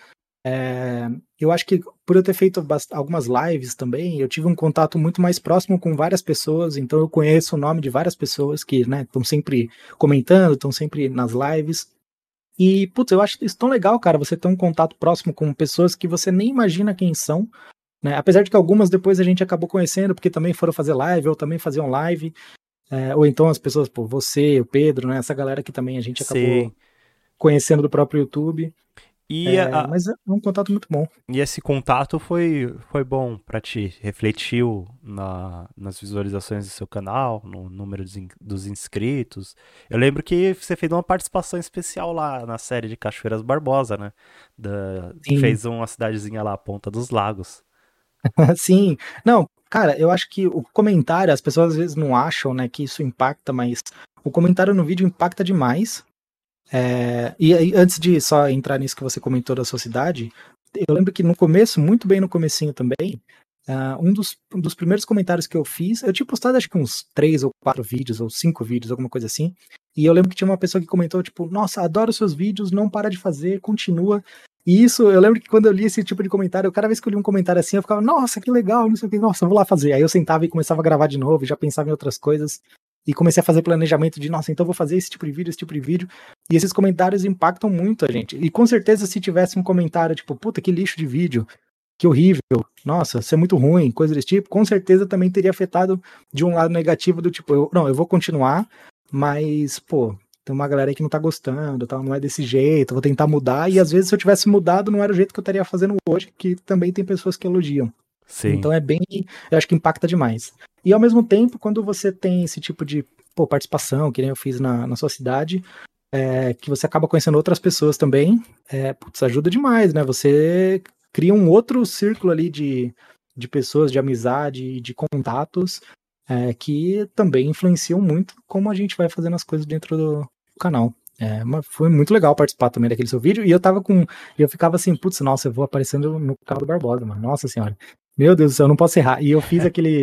Eu acho que por eu ter feito algumas lives também, eu tive um contato muito mais próximo com várias pessoas, então eu conheço o nome de várias pessoas que, né, estão sempre comentando, estão sempre nas lives. E, putz, eu acho isso tão legal, cara, você ter um contato próximo com pessoas que você nem imagina quem são, né? Apesar de que algumas depois a gente acabou conhecendo, porque também foram fazer live, ou também faziam live, ou então as pessoas, pô, você, o Pedro, né, essa galera que também a gente acabou Sim. conhecendo do próprio YouTube. E, Mas é um contato muito bom. e esse contato foi bom pra ti? Refletiu nas visualizações do seu canal, no número dos inscritos? Eu lembro que você fez uma participação especial lá na série de Cachoeiras Barbosa, né? Sim. Fez uma cidadezinha lá, Ponta dos Lagos. Sim, não, cara, eu acho que o comentário, as pessoas às vezes não acham, né, que isso impacta, mas o comentário no vídeo impacta demais. E aí, antes de só entrar nisso que você comentou da sua cidade, eu lembro que no começo, muito bem no comecinho também, um dos primeiros comentários que eu fiz, eu tinha postado acho que uns 3 ou 4 vídeos, ou 5 vídeos, alguma coisa assim, e eu lembro que tinha uma pessoa que comentou, tipo, nossa, adoro seus vídeos, não para de fazer, continua. E isso, eu lembro que quando eu li esse tipo de comentário, cada vez que eu li um comentário assim, eu ficava, nossa, que legal, não sei o que, nossa, eu vou lá fazer. Aí eu sentava e começava a gravar de novo, já pensava em outras coisas, e comecei a fazer planejamento de, nossa, então eu vou fazer esse tipo de vídeo, esse tipo de vídeo. E esses comentários impactam muito a gente. E com certeza, se tivesse um comentário tipo, puta, que lixo de vídeo, que horrível, nossa, isso é muito ruim, coisa desse tipo, com certeza também teria afetado de um lado negativo do tipo, eu vou continuar, mas, pô, tem uma galera aí que não tá gostando, tal, não é desse jeito, vou tentar mudar, e às vezes se eu tivesse mudado, não era o jeito que eu estaria fazendo hoje, que também tem pessoas que elogiam. Sim. Então eu acho que impacta demais. E ao mesmo tempo, quando você tem esse tipo de participação, que nem eu fiz na sua cidade, que você acaba conhecendo outras pessoas também, putz, ajuda demais, né? Você cria um outro círculo ali de pessoas, de amizade, de contatos, que também influenciam muito como a gente vai fazendo as coisas dentro do canal. Mas foi muito legal participar também daquele seu vídeo, e eu ficava assim, putz, nossa, eu vou aparecendo no canal do Barbosa, mano, nossa senhora. Meu Deus do céu, eu não posso errar. E eu fiz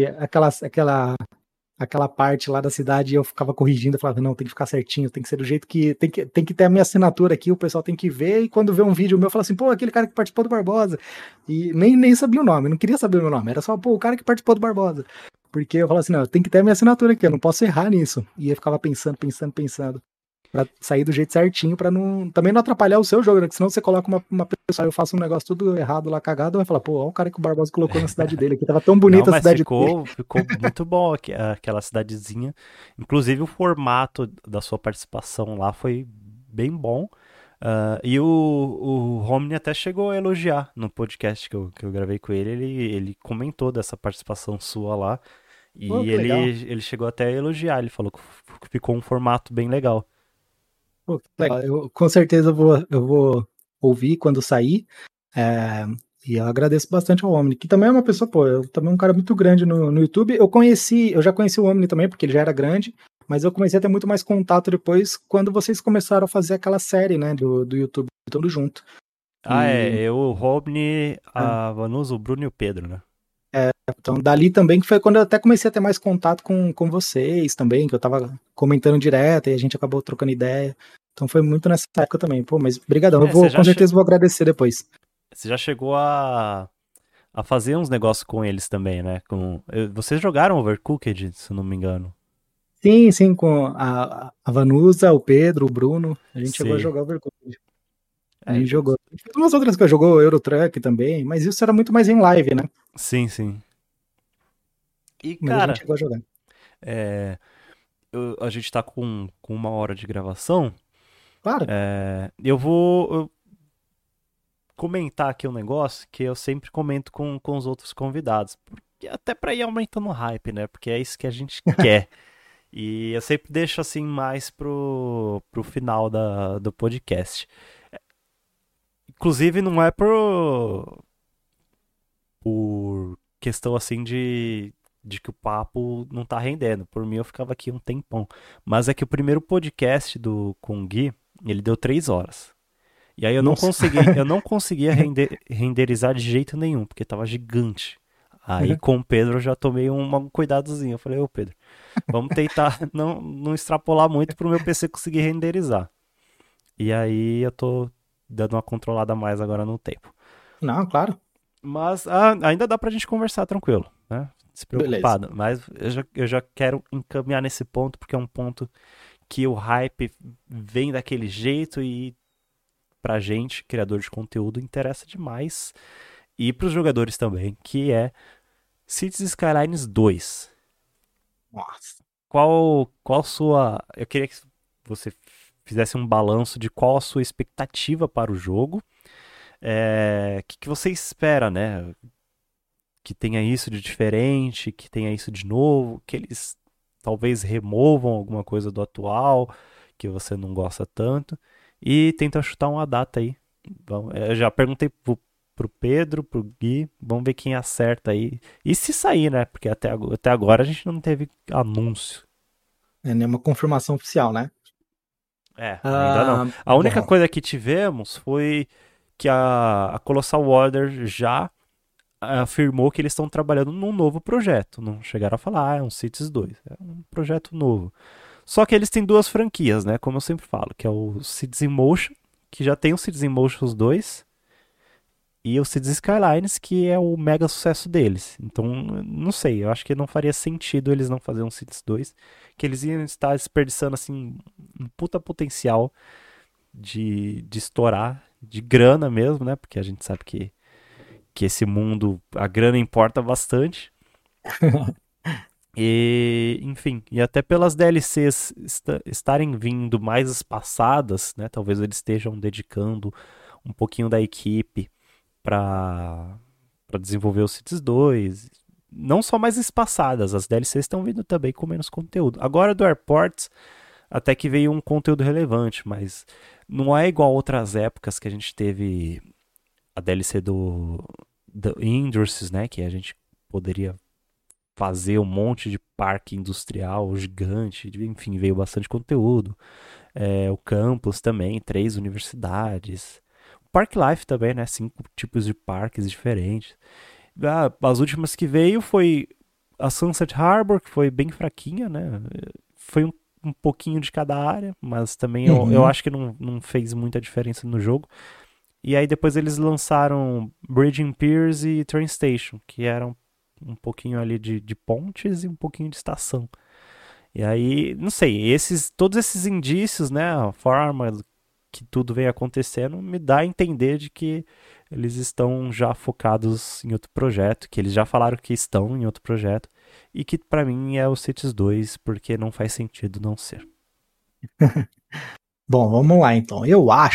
aquela parte lá da cidade e eu ficava corrigindo, eu falava, não, tem que ficar certinho, tem que ser do jeito que tem que ter a minha assinatura aqui, o pessoal tem que ver, e quando vê um vídeo meu, fala assim, pô, aquele cara que participou do Barbosa, e nem sabia o nome, não queria saber o meu nome, era só, pô, o cara que participou do Barbosa, porque eu falava assim, não, tem que ter a minha assinatura aqui, eu não posso errar nisso, e eu ficava pensando, pra sair do jeito certinho, pra também não atrapalhar o seu jogo, né, porque senão você coloca uma pessoa, eu faço um negócio tudo errado lá, cagado, vai falar, pô, olha o cara que o Barbosa colocou na cidade dele aqui, tava tão Não, bonita a mas cidade dele. ficou muito bom aquela cidadezinha. Inclusive o formato da sua participação lá foi bem bom. E o Romney até chegou a elogiar no podcast que eu gravei com ele. Ele comentou dessa participação sua lá. Pô, E que legal. ele chegou até a elogiar. Ele falou que ficou um formato bem legal. Pô, que legal. Eu com certeza eu vou ouvir quando sair. é, e eu agradeço bastante ao Omni, que também é uma pessoa, pô, eu também um cara muito grande no YouTube. Eu já conheci o Omni também, porque ele já era grande, mas eu comecei a ter muito mais contato depois quando vocês começaram a fazer aquela série, né, do YouTube, tudo junto. E Eu, o Romney, é, a Vanusa, o Bruno e o Pedro, né? então dali também que foi quando eu até comecei a ter mais contato com vocês também, que eu tava comentando direto e a gente acabou trocando ideia. Então foi muito nessa época também. Pô, mas brigadão. Eu É, você vou, já, com certeza vou agradecer depois. você já chegou a fazer uns negócios com eles também, né? Vocês jogaram Overcooked, se eu não me engano. Sim, sim, com a Vanusa, o Pedro, o Bruno, a gente chegou a Sim. jogar Overcooked. A É, gente jogou. A gente fez umas outras coisas, jogou Eurotruck também, mas isso era muito mais em live, né? sim, sim. E, Mas a gente cara, chegou a jogar. é, a gente tá com 1 hora de gravação. Claro. Eu vou comentar aqui um negócio que eu sempre comento com os outros convidados. Até pra ir aumentando o hype, né? Porque é isso que a gente quer. E eu sempre deixo assim mais pro final do podcast. Inclusive, não é por questão assim de que o papo não tá rendendo. Por mim, eu ficava aqui um tempão. Mas é que o primeiro podcast com o Gui, ele deu 3 horas. E aí Nossa. eu não conseguia renderizar de jeito nenhum, porque tava gigante. Aí com o Pedro eu já tomei um cuidadozinho. Eu falei, ô Pedro, vamos tentar não extrapolar muito pro meu PC conseguir renderizar. E aí eu tô dando uma controlada a mais agora no tempo. Não, claro. Mas ainda dá pra gente conversar tranquilo, né? Beleza. Despreocupado. Mas eu já quero encaminhar nesse ponto, porque é um ponto que o hype vem daquele jeito e pra gente, criador de conteúdo, interessa demais. E pros jogadores também, que é Cities Skylines 2. Nossa. Qual sua. Eu queria que você fizesse um balanço de qual a sua expectativa para o jogo. Que você espera, né? Que tenha isso de diferente, que tenha isso de novo, que eles talvez removam alguma coisa do atual que você não gosta tanto e tenta chutar uma data aí. Eu já perguntei pro Pedro, pro Gui, vamos ver quem acerta aí. E se sair, né? Porque até agora a gente não teve anúncio. É nenhuma confirmação oficial, né? Ainda não. A única Bom. coisa que tivemos foi que a Colossal Order já afirmou que eles estão trabalhando num novo projeto. Não chegaram a falar, é um Cities 2. É um projeto novo. Só que eles têm duas franquias, né? Como eu sempre falo, que é o Cities in Motion, que já tem o Cities in Motion 2, e o Cities Skylines, que é o mega sucesso deles. Então, não sei, eu acho que não faria sentido eles não fazerem um Cities 2, que eles iam estar desperdiçando, assim, um puta potencial de estourar, de grana mesmo, né? Porque a gente sabe que esse mundo, a grana importa bastante. E, enfim, e até pelas DLCs estarem vindo mais espaçadas, né? Talvez eles estejam dedicando um pouquinho da equipe para desenvolver o Cities 2. Não só mais espaçadas, as DLCs estão vindo também com menos conteúdo. Agora do Airports até que veio um conteúdo relevante, mas não é igual a outras épocas que a gente teve a DLC do Industries, né? Que a gente poderia fazer um monte de parque industrial gigante, enfim, veio bastante conteúdo. O campus também, 3 universidades. O Park Life também, né? 5 tipos de parques diferentes. As últimas que veio foi a Sunset Harbor, que foi bem fraquinha, né? Foi um pouquinho de cada área, mas também eu Uhum. acho que não fez muita diferença no jogo. E aí depois eles lançaram Bridging Piers e Train Station, que eram um pouquinho ali de pontes e um pouquinho de estação. E aí, não sei, todos esses indícios, né, a forma que tudo vem acontecendo, me dá a entender de que eles estão já focados em outro projeto, que eles já falaram que estão em outro projeto, e que pra mim é o Cities 2, porque não faz sentido não ser. Bom, vamos lá então.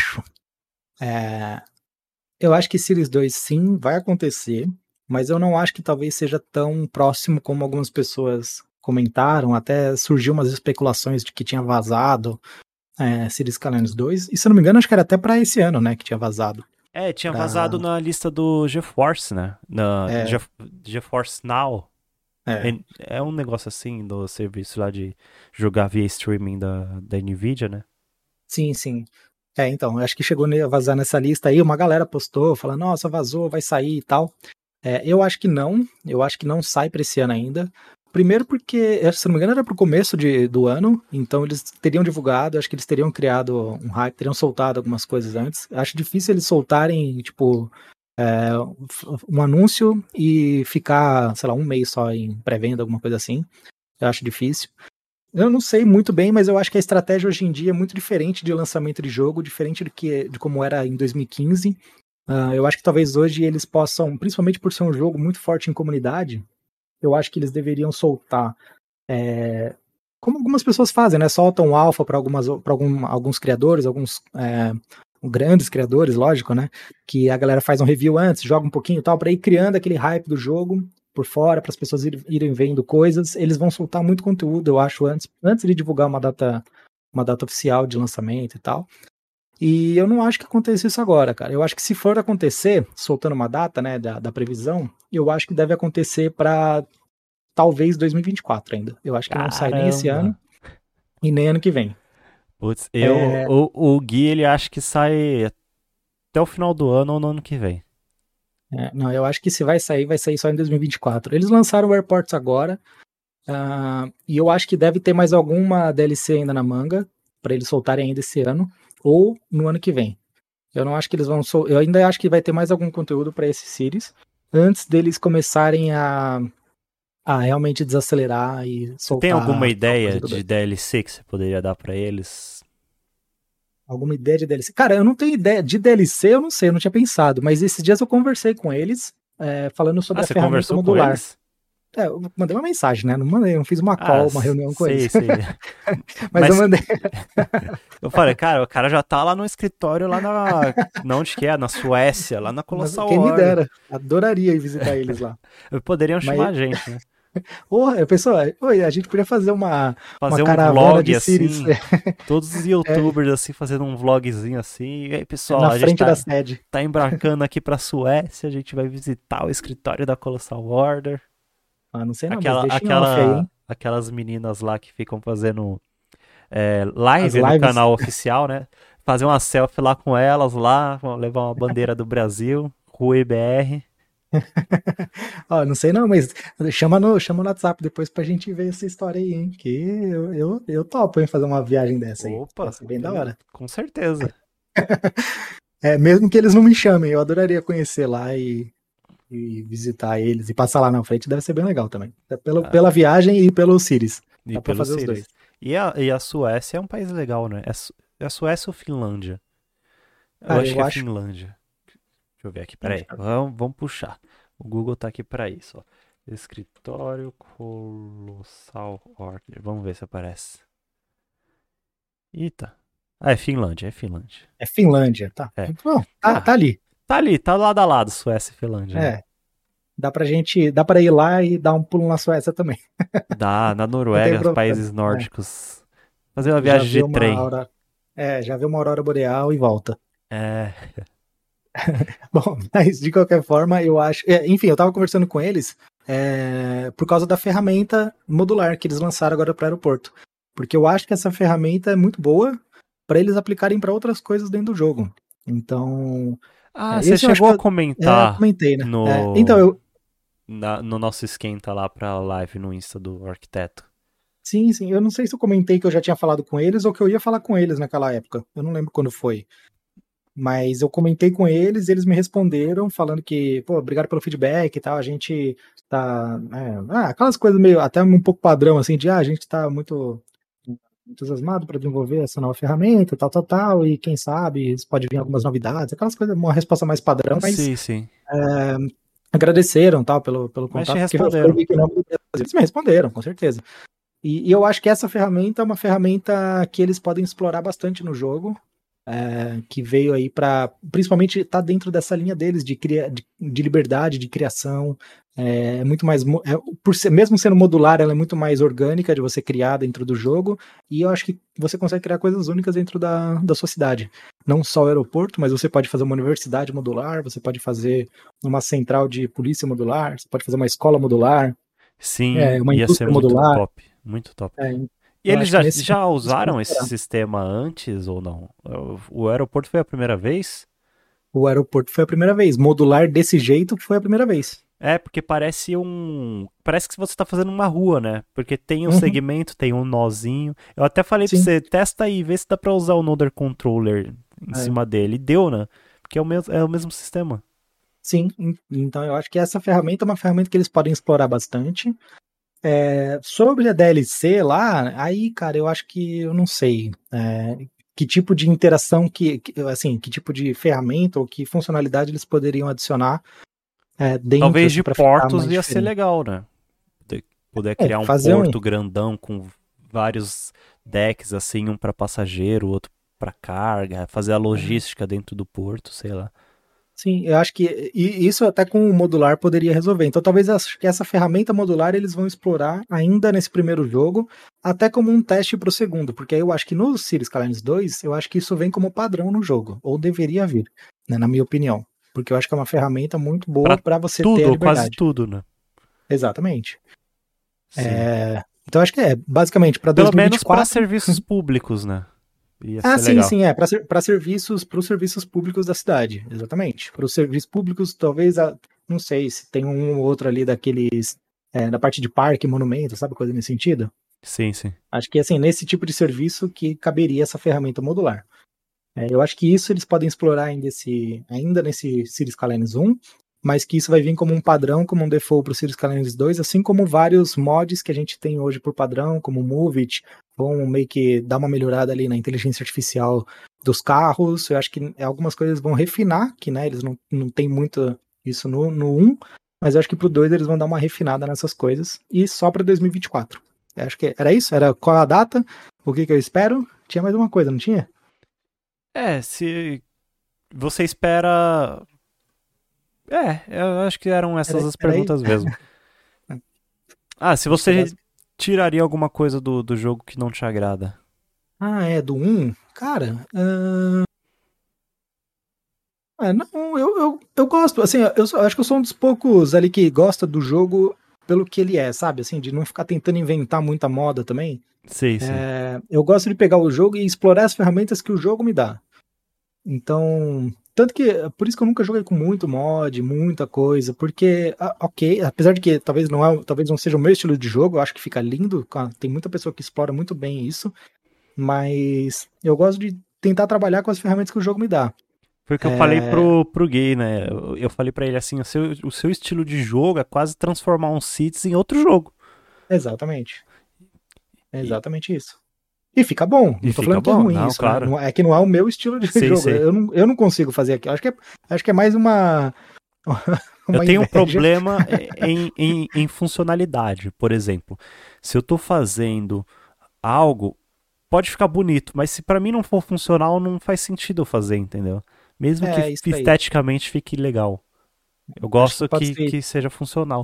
É, eu acho que Series 2 sim vai acontecer, mas eu não acho que talvez seja tão próximo como algumas pessoas comentaram. Até surgiu umas especulações de que tinha vazado Cities Skylines 2. E se eu não me engano, acho que era até para esse ano, né, que tinha vazado. Tinha Pra, vazado na lista do GeForce, né? Na é, GeForce Now. é, É um negócio assim do serviço lá de jogar via streaming da Nvidia, né? sim, sim. Então, acho que chegou a vazar nessa lista aí, uma galera postou, falando, nossa, vazou, vai sair e tal. Eu acho que não sai para esse ano ainda. Primeiro porque, se não me engano, era pro começo do ano, então eles teriam divulgado, acho que eles teriam criado um hype, teriam soltado algumas coisas antes. Acho difícil eles soltarem, tipo, um anúncio e ficar, sei lá, um mês só em pré-venda, alguma coisa assim. Eu acho difícil. Eu não sei muito bem, mas eu acho que a estratégia hoje em dia é muito diferente de lançamento de jogo, diferente de como era em 2015. Eu acho que talvez hoje eles possam, principalmente por ser um jogo muito forte em comunidade, eu acho que eles deveriam soltar, como algumas pessoas fazem, né? Soltam alpha para alguns criadores, alguns grandes criadores, lógico, né? Que a galera faz um review antes, joga um pouquinho e tal, para ir criando aquele hype do jogo por fora, para as pessoas irem vendo coisas. Eles vão soltar muito conteúdo, eu acho, antes de divulgar uma data oficial de lançamento e tal. E eu não acho que aconteça isso agora, cara. Eu acho que se for acontecer, soltando uma data, né, da previsão, eu acho que deve acontecer para talvez 2024 ainda. Eu acho que não sai nem esse ano Caramba! e nem ano que vem. Putz, É, o Gui, ele acha que sai até o final do ano ou no ano que vem. não, eu acho que se vai sair só em 2024. Eles lançaram o Airports agora, e eu acho que deve ter mais alguma DLC ainda na manga, para eles soltarem ainda esse ano. ou no ano que vem. Eu não acho que eles vão. Eu ainda acho que vai ter mais algum conteúdo para esse Cities antes deles começarem a realmente desacelerar e Você tem alguma soltar tal coisa ideia do de 2. DLC que você poderia dar pra eles? Alguma ideia de DLC? Cara, eu não tenho ideia. De DLC, eu não sei, eu não tinha pensado. Mas esses dias eu conversei com eles, falando Ah, sobre a você ferramenta conversou com modular. eles? Eu mandei uma mensagem, né? Não mandei, não fiz uma Ah, call, uma reunião com sei, eles. sei. Mas eu Mas mandei. eu falei, cara, o cara já tá lá no escritório, lá na onde que é? Na Suécia, lá na Colossal Quem me Order. dera. Adoraria ir visitar eles lá. Poderiam chamar Mas, a gente, né? porra, eu pensou, oi, a gente podia fazer uma Fazer um caravana vlog de Cities assim, todos os é, YouTubers assim, fazendo um vlogzinho assim. E aí, pessoal, na a gente frente da tá, sede. tá embarcando aqui pra Suécia, a gente vai visitar o escritório da Colossal Order. Ah, não sei não, mas deixa em off aí, hein? Aquelas meninas lá que ficam fazendo As live no lives. canal oficial, né? Fazer uma selfie lá com elas lá, vão levar uma bandeira do Brasil, Rui BR. Ó, não sei não, mas chama no WhatsApp depois pra gente ver essa história aí, hein? Que eu topo, hein, fazer uma viagem dessa aí. Ia Opa, ser bem da hora. com certeza. Mesmo que eles não me chamem, eu adoraria conhecer lá e visitar eles e passar lá na frente, deve ser bem legal também. Ah, Pela viagem e pelo Cities. e Dá pra pelo fazer os dois. Sirius. E a Suécia é um país legal, né? É a Suécia ou Finlândia? Eu Cara, acho que eu é acho. Finlândia. Deixa eu ver aqui, Acho peraí. Vamos puxar. O Google tá aqui pra isso, ó. Escritório Colossal Order. Vamos ver se aparece. Eita. Ah, é Finlândia, é Finlândia. é Finlândia, tá. É. Bom, tá Ah, ali. tá ali, tá lado a lado, Suécia e Finlândia, né? É, dá pra ir lá e dar um pulo na Suécia também. Na Não tem Noruega, problema. países nórdicos. Fazer uma Já viagem de viu uma trem. aurora, já viu uma aurora boreal e volta. É. Bom, mas de qualquer forma, eu acho. Enfim, eu tava conversando com eles por causa da ferramenta modular que eles lançaram agora para o aeroporto. Porque eu acho que essa ferramenta é muito boa para eles aplicarem para outras coisas dentro do jogo. Então, Ah, você esse eu acho que chegou a eu comentar comentei, né? Então, no, no nosso esquenta lá pra live no Insta do arquiteto. sim, eu não sei se eu comentei que eu já tinha falado com eles ou que eu ia falar com eles naquela época. Eu não lembro quando foi. Mas eu comentei com eles, eles me responderam falando que, pô, obrigado pelo feedback e tal, a gente tá, aquelas coisas meio, até um pouco padrão, assim, de, a gente tá muito entusiasmado para desenvolver essa nova ferramenta, tal, e quem sabe pode vir algumas novidades, aquelas coisas, uma resposta mais padrão, mas Sim, sim. agradeceram, tal, pelo Mas te contato, porque foi responderam. meio que o nome do Brasil. Eles me responderam, com certeza. E eu acho que essa ferramenta é uma ferramenta que eles podem explorar bastante no jogo, que veio aí para principalmente estar dentro dessa linha deles de liberdade, de criação. É muito mais. Mesmo sendo modular, ela é muito mais orgânica de você criar dentro do jogo. E eu acho que você consegue criar coisas únicas dentro da sua cidade. Não só o aeroporto, mas você pode fazer uma universidade modular, você pode fazer uma central de polícia modular, você pode fazer uma escola modular, Sim, uma ia ser indústria muito modular. top. Muito top. É, E eu eles acho que nesse já sentido eles podem usaram esse explorar. sistema antes ou não? O aeroporto foi a primeira vez? O aeroporto foi a primeira vez. Modular desse jeito foi a primeira vez. É, porque parece um. Parece que você tá fazendo uma rua, né? Porque tem um Uhum, segmento, tem um nozinho. Eu até falei pra sim, você, testa aí, vê se dá pra usar o Nodar Controller em é, cima dele. E deu, né? Porque é o mesmo sistema. sim. Então eu acho que essa ferramenta é uma ferramenta que eles podem explorar bastante. Sobre a DLC lá, aí, cara, eu acho que eu não sei que tipo de interação assim, que tipo de ferramenta ou que funcionalidade eles poderiam adicionar dentro, Talvez assim, de para ficar portos mais ia ser diferente. legal, né? Poder criar um Fazer um. porto grandão com vários decks, assim, um pra passageiro, outro pra carga, fazer a logística dentro do porto, sei lá. Sim, eu acho que isso até com o modular poderia resolver. Então, talvez acho que essa ferramenta modular eles vão explorar ainda nesse primeiro jogo, até como um teste para o segundo, porque eu acho que no Cities Skylines 2, eu acho que isso vem como padrão no jogo, ou deveria vir, né, na minha opinião, porque eu acho que é uma ferramenta muito boa Pra para você ter tudo, a ou quase liberdade. tudo, né? Exatamente. Sim. Então, acho que basicamente para Pelo menos pra 2024. serviços públicos, né? Ia Ah, ser sim, legal. sim, para os serviços públicos da cidade, exatamente. Para os serviços públicos, talvez, não sei se tem um ou outro ali daqueles, da parte de parque, monumento, sabe, coisa nesse sentido. Sim, sim. Acho que, assim, nesse tipo de serviço que caberia essa ferramenta modular. Eu acho que isso eles podem explorar ainda nesse Cities Skylines 1, mas que isso vai vir como um padrão, como um default para o Cities Skylines 2, assim como vários mods que a gente tem hoje por padrão, como o Move It, vão meio que dar uma melhorada ali na inteligência artificial dos carros. Eu acho que algumas coisas vão refinar, que né, eles não tem muito isso no 1, mas eu acho que pro 2 eles vão dar uma refinada nessas coisas, e só para 2024. Eu acho que era isso? Era qual a data? O que eu espero? Tinha mais uma coisa, não tinha? Se você espera. Eu acho que eram essas as Era aí? perguntas mesmo. Se Acho que é você tiraria alguma coisa do jogo que não te agrada. do 1? Cara, não, eu gosto, assim, eu acho que eu sou um dos poucos ali que gosta do jogo pelo que ele é, sabe? Assim, de não ficar tentando inventar muita moda também. Sim, sim. Eu gosto de pegar o jogo e explorar as ferramentas que o jogo me dá. Então, tanto que, por isso que eu nunca joguei com muito mod, muita coisa, porque, ok, apesar de que talvez não seja o meu estilo de jogo, eu acho que fica lindo, tem muita pessoa que explora muito bem isso, mas eu gosto de tentar trabalhar com as ferramentas que o jogo me dá. Foi o que eu falei pro gay, né? Eu falei pra ele assim, o seu estilo de jogo é quase transformar um Cities em outro jogo. Exatamente. É E, exatamente isso. E fica bom. e Não tô fica falando que é bom, ruim não, isso, né? claro. É que não é o meu estilo de Sei, jogo. sei. Eu não consigo fazer aquilo. Acho que é mais uma, Eu uma tenho um inveja. problema em funcionalidade, por exemplo. Se eu tô fazendo algo, pode ficar bonito, mas se pra mim não for funcional, não faz sentido eu fazer, entendeu? Mesmo que É isso aí. esteticamente fique legal. Eu Acho que gosto pode que, ser. que seja funcional.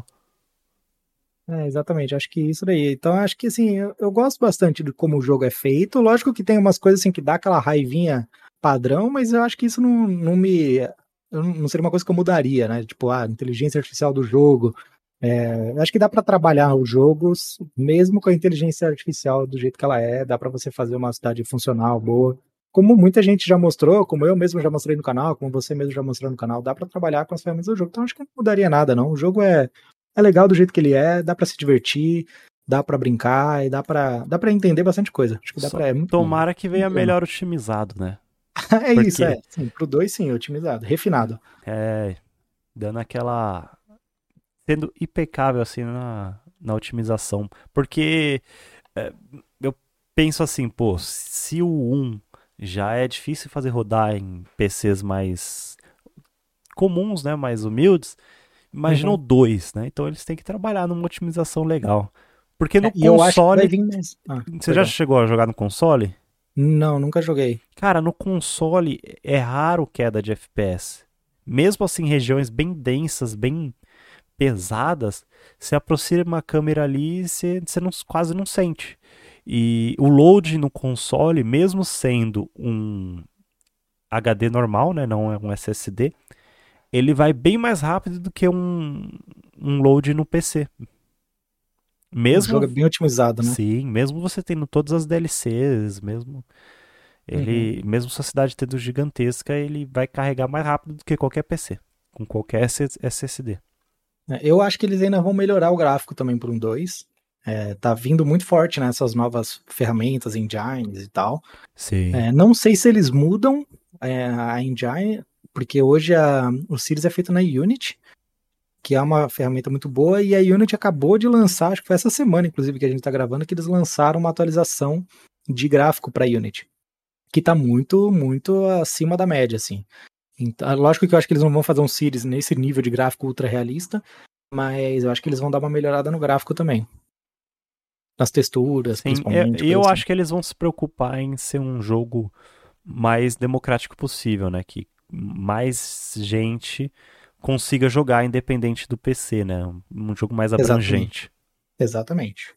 Exatamente, acho que isso daí. Então, acho que assim, eu gosto bastante de como o jogo é feito. Lógico que tem umas coisas assim que dá aquela raivinha padrão, mas eu acho que isso não me. Não seria uma coisa que eu mudaria, né? Tipo, a inteligência artificial do jogo. Eu acho que dá para trabalhar os jogos, mesmo com a inteligência artificial do jeito que ela é, dá para você fazer uma cidade funcional, boa. Como muita gente já mostrou, como eu mesmo já mostrei no canal, como você mesmo já mostrou no canal, dá para trabalhar com as ferramentas do jogo. Então acho que não mudaria nada, não. O jogo é legal do jeito que ele é, dá para se divertir, dá para brincar e dá para entender bastante coisa. Acho que Só é muito bom. tomara que venha Muito legal. melhor otimizado, né? É isso, Porque sim, pro 2 sim, otimizado, refinado. é dando aquela sendo impecável assim na otimização. Porque é, eu penso assim, pô, se o um já é difícil fazer rodar em PCs mais comuns, né, mais humildes, imagina o Uhum. 2, né? Então eles têm que trabalhar numa otimização legal. Porque no E eu acho que vai console, vir mais. você já Perdão. chegou a jogar no console? Não, nunca joguei. Cara, no console é raro queda de FPS. Mesmo assim, regiões bem densas, bem pesadas, você aproxima a câmera ali e você quase não sente. E o load no console, mesmo sendo um HD normal, né, não é um SSD, ele vai bem mais rápido do que um load no PC. O jogo Mesmo, é bem otimizado, né? sim, mesmo você tendo todas as DLCs, mesmo Uhum. mesmo sua cidade tendo gigantesca, ele vai carregar mais rápido do que qualquer PC, com qualquer SSD. Eu acho que eles ainda vão melhorar o gráfico também para um 2. Tá vindo muito forte nessas novas ferramentas, engines e tal. Sim. Não sei se eles mudam a engine, porque hoje o Cities é feito na Unity, que é uma ferramenta muito boa, e a Unity acabou de lançar, acho que foi essa semana, inclusive, que a gente está gravando, que eles lançaram uma atualização de gráfico para Unity, que está muito, muito acima da média, assim. Então, lógico que eu acho que eles não vão fazer um Cities nesse nível de gráfico ultra realista, mas eu acho que eles vão dar uma melhorada no gráfico também. Nas texturas, Sim, principalmente, e coisa eu assim. acho que eles vão se preocupar em ser um jogo mais democrático possível, né? Que mais gente consiga jogar independente do PC, né? Um jogo mais Exatamente. abrangente. Exatamente.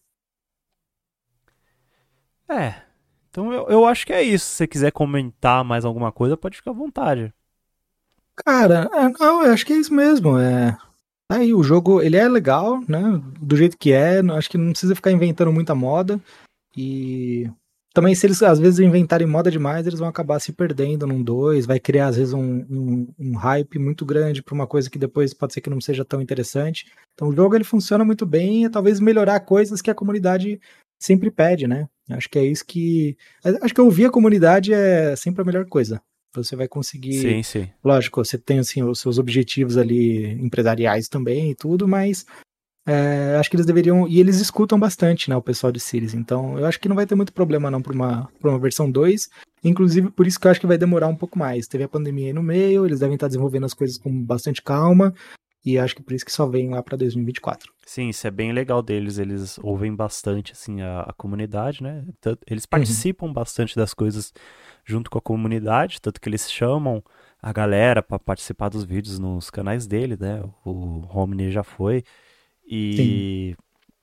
É, então eu acho que é isso. Se você quiser comentar mais alguma coisa, pode ficar à vontade. Cara, não, eu acho que é isso mesmo. Aí o jogo, ele é legal, né? Do jeito que é, acho que não precisa ficar inventando muita moda. E também, se eles às vezes inventarem moda demais, eles vão acabar se perdendo num 2, vai criar às vezes um hype muito grande para uma coisa que depois pode ser que não seja tão interessante. Então o jogo ele funciona muito bem, e talvez melhorar coisas que a comunidade sempre pede, né? Acho que é isso que. Acho que ouvir a comunidade é sempre a melhor coisa. Você vai conseguir. Sim, sim. Lógico, você tem assim, os seus objetivos ali empresariais também e tudo, mas acho que eles deveriam. E eles escutam bastante, né, o pessoal de Cities. Então, eu acho que não vai ter muito problema não pra uma versão 2. Inclusive, por isso que eu acho que vai demorar um pouco mais. Teve a pandemia aí no meio, eles devem estar desenvolvendo as coisas com bastante calma. E acho que por isso que só vem lá pra 2024. Sim, isso é bem legal deles. Eles ouvem bastante, assim, a comunidade, né? Eles Uhum. participam bastante das coisas junto com a comunidade, tanto que eles chamam a galera para participar dos vídeos nos canais dele, né? O Romney já foi. Sim. E,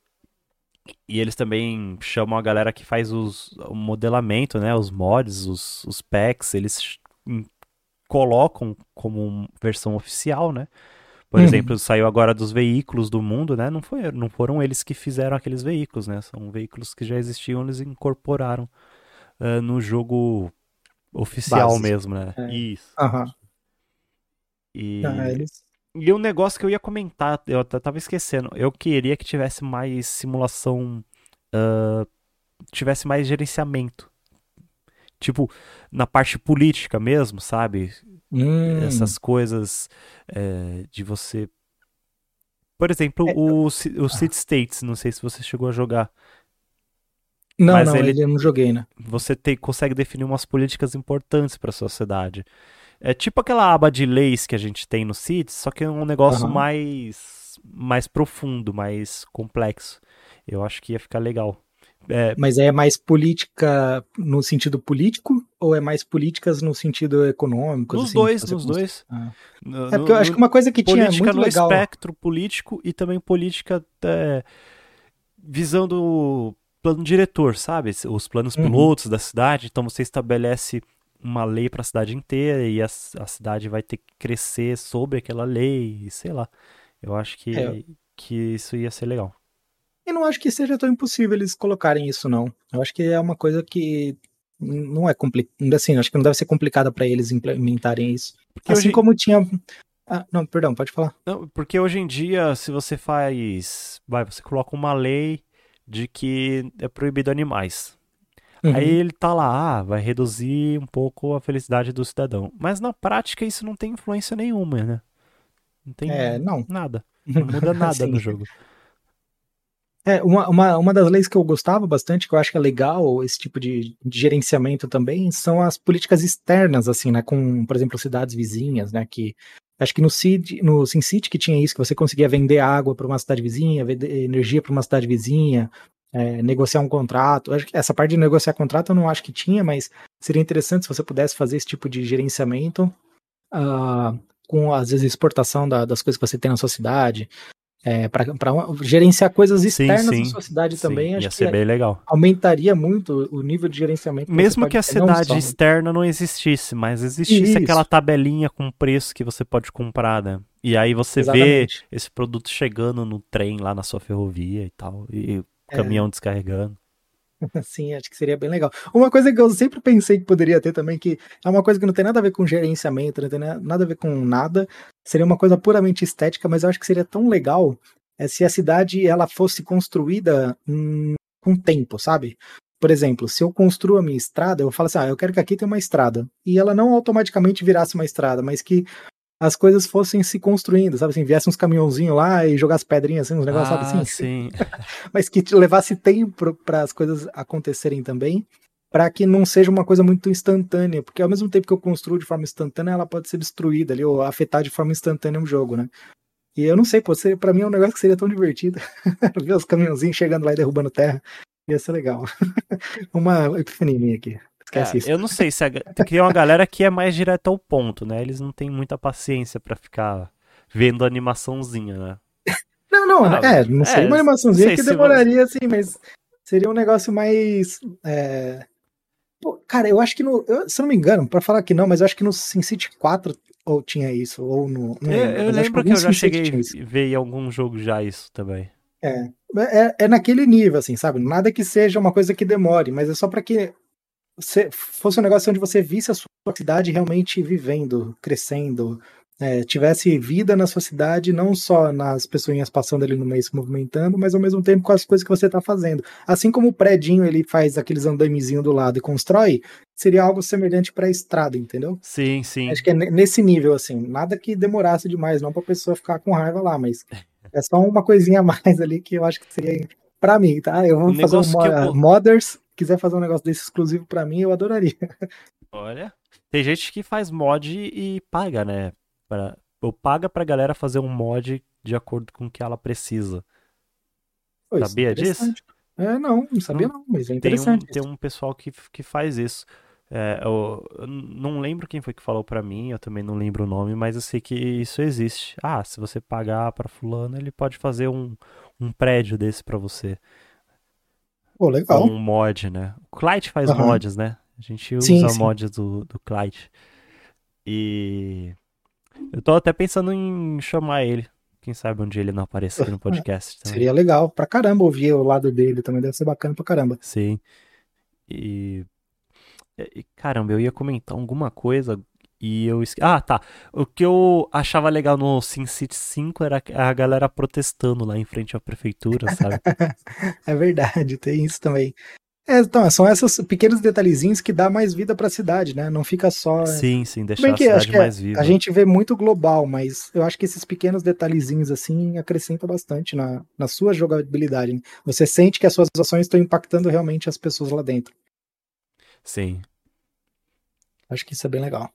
e eles também chamam a galera que faz o modelamento, né? Os mods, os packs, eles colocam como versão oficial, né? Por exemplo, Uhum. saiu agora dos veículos do mundo, né? Não foram eles que fizeram aqueles veículos, né? São veículos que já existiam, eles incorporaram no jogo oficial Base. mesmo, né? É. Isso. Aham. Ah, E, eles. e um negócio que eu ia comentar, eu até tava esquecendo. Eu queria que tivesse mais simulação, tivesse mais gerenciamento. Tipo, na parte política mesmo, sabe? Hum. Essas coisas de você. Por exemplo, É, o ah. City States, não sei se você chegou a jogar. Não, Mas não, ele ele eu não joguei, né? você consegue definir umas políticas importantes para a sociedade. É tipo aquela aba de leis que a gente tem no CITES, só que é um negócio Aham. mais profundo, mais complexo. Eu acho que ia ficar legal. É, Mas é mais política no sentido político ou é mais políticas no sentido econômico, nos assim, que dois, você nos constrói? dois. Ah. No, É porque no- eu acho que no- uma coisa que tinha política muito no legal. espectro político e também política visando o plano diretor, sabe? Os planos Uhum. pilotos da cidade. Então você estabelece uma lei para a cidade inteira e a cidade vai ter que crescer sobre aquela lei, e sei lá. Eu acho É, que isso ia ser legal. eu não acho que seja tão impossível eles colocarem isso, não. Eu acho que é uma coisa que não é complicado. Assim, acho que não deve ser complicada para eles implementarem isso. Porque Assim hoje, como tinha. Ah, não, perdão, pode falar. não, porque hoje em dia, se você você coloca uma lei de que é proibido animais. Aí Uhum. ele tá lá, vai reduzir um pouco a felicidade do cidadão. Mas na prática isso não tem influência nenhuma, né? Não É, tem não. nada. Não muda nada no Assim, jogo. uma das leis que eu gostava bastante, que eu acho que é legal, esse tipo de gerenciamento também, são as políticas externas, assim, né, com, por exemplo, cidades vizinhas, né, que acho que no SimCity que tinha isso, que você conseguia vender água para uma cidade vizinha, vender energia para uma cidade vizinha, negociar um contrato. Acho que essa parte de negociar contrato eu não acho que tinha, mas seria interessante se você pudesse fazer esse tipo de gerenciamento, ah, com, às vezes, exportação das coisas que você tem na sua cidade, para gerenciar coisas Sim, externas à sim, sua cidade sim. também, Ia acho que ser bem legal. aumentaria muito o nível de gerenciamento que você Mesmo pode que a ter, não cidade só. externa não existisse, mas existisse aquela Isso, tabelinha com preço que você pode comprar, né? E aí você vê exatamente. esse produto chegando no trem lá na sua ferrovia e tal, e o É, caminhão descarregando. sim, acho que seria bem legal. Uma coisa que eu sempre pensei que poderia ter também, que é uma coisa que não tem nada a ver com gerenciamento, não tem nada a ver com nada, seria uma coisa puramente estética, mas eu acho que seria tão legal se a cidade ela fosse construída com tempo, sabe? Por exemplo, se eu construo a minha estrada, eu falo assim, eu quero que aqui tenha uma estrada. E ela não automaticamente virasse uma estrada, mas que as coisas fossem se construindo, sabe assim, viesse uns caminhãozinhos lá e jogasse pedrinhas, assim, uns negócios, sabe Ah, assim? sim. Mas que te levasse tempo para as coisas acontecerem também, para que não seja uma coisa muito instantânea, porque ao mesmo tempo que eu construo de forma instantânea, ela pode ser destruída ali, ou afetar de forma instantânea um jogo, né? E eu não sei, para mim é um negócio que seria tão divertido, ver os caminhãozinhos chegando lá e derrubando terra, ia ser legal. Uma epifania minha aqui, esquece isso. Eu não sei se tem que ter uma galera que é mais direta ao ponto, né? Eles não têm muita paciência pra ficar vendo animaçãozinha, né? Não, não, Ah, não seria uma não animaçãozinha sei que se você. demoraria assim, mas seria um negócio mais. Pô, cara, eu acho que se eu não me engano, pra falar que não, mas eu acho que no SimCity 4 ou tinha isso, ou no. Não lembro, Eu mas acho que lembro que algum eu já SimCity cheguei tinha isso. a ver em algum jogo já isso também. É naquele nível, assim, sabe? Nada que seja uma coisa que demore, mas é só pra que fosse um negócio onde você visse a sua cidade realmente vivendo, crescendo, tivesse vida na sua cidade, não só nas pessoinhas passando ali no meio se movimentando, mas ao mesmo tempo com as coisas que você está fazendo. Assim como o predinho ele faz aqueles andamezinhos do lado e constrói, seria algo semelhante para a estrada, entendeu? Sim, sim. Acho que é nesse nível, assim, nada que demorasse demais, não para a pessoa ficar com raiva lá, mas é só uma coisinha a mais ali que eu acho que seria para mim, tá? Eu O vou fazer negócio que eu. modders, quiser fazer um negócio desse exclusivo para mim, eu adoraria. Olha, tem gente que faz mod e paga, né? Ou paga pra galera fazer um mod de acordo com o que ela precisa. Pô, isso é Sabia disso? interessante. Não sabia Não, não, mas é tem interessante tem isso. um pessoal que faz isso. Eu não lembro quem foi que falou pra mim, eu também não lembro o nome, mas eu sei que isso existe. Ah, se você pagar pra fulano, ele pode fazer um prédio desse pra você. Pô, Com legal. um mod, né? O Clyde faz Aham. mods, né? A gente Sim, usa sim. mods do Clyde. E eu tô até pensando em chamar ele. Quem sabe um dia ele não apareça aqui no Ah, podcast também. seria legal pra caramba ouvir o lado dele também, deve ser bacana pra caramba. Sim. E, caramba, eu ia comentar alguma coisa e eu Ah, tá. O que eu achava legal no SimCity 5 era a galera protestando lá em frente à prefeitura, sabe? É verdade, tem isso também. Então, são esses pequenos detalhezinhos que dá mais vida pra cidade, né? Não fica só. Sim, sim, Tudo deixar bem a que acho cidade que mais a viva. gente vê muito global, mas eu acho que esses pequenos detalhezinhos assim acrescentam bastante na sua jogabilidade, né? Você sente que as suas ações estão impactando realmente as pessoas lá dentro. Sim. Acho que isso é bem legal.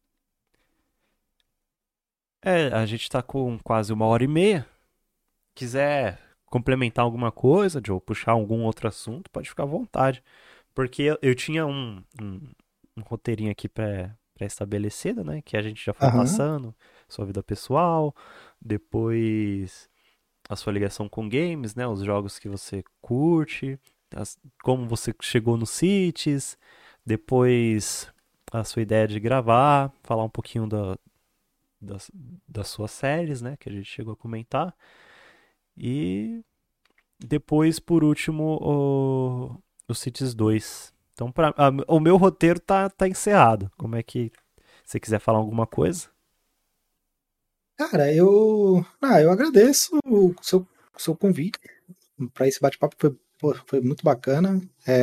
A gente tá com quase 1 hora e meia. Quiser complementar alguma coisa, Joe, puxar algum outro assunto, pode ficar à vontade. Porque eu tinha um roteirinho aqui pré-estabelecido, né? Que a gente já foi Aham. passando. Sua vida pessoal, depois a sua ligação com games, né? Os jogos que você curte, como você chegou nos Cities, depois a sua ideia de gravar, falar um pouquinho das, das suas séries, né? Que a gente chegou a comentar. E depois, por último, o Cities 2. Então, o meu roteiro tá encerrado. Como é que. Se você quiser falar alguma coisa? Cara, eu agradeço o seu convite para esse bate-papo, foi muito bacana.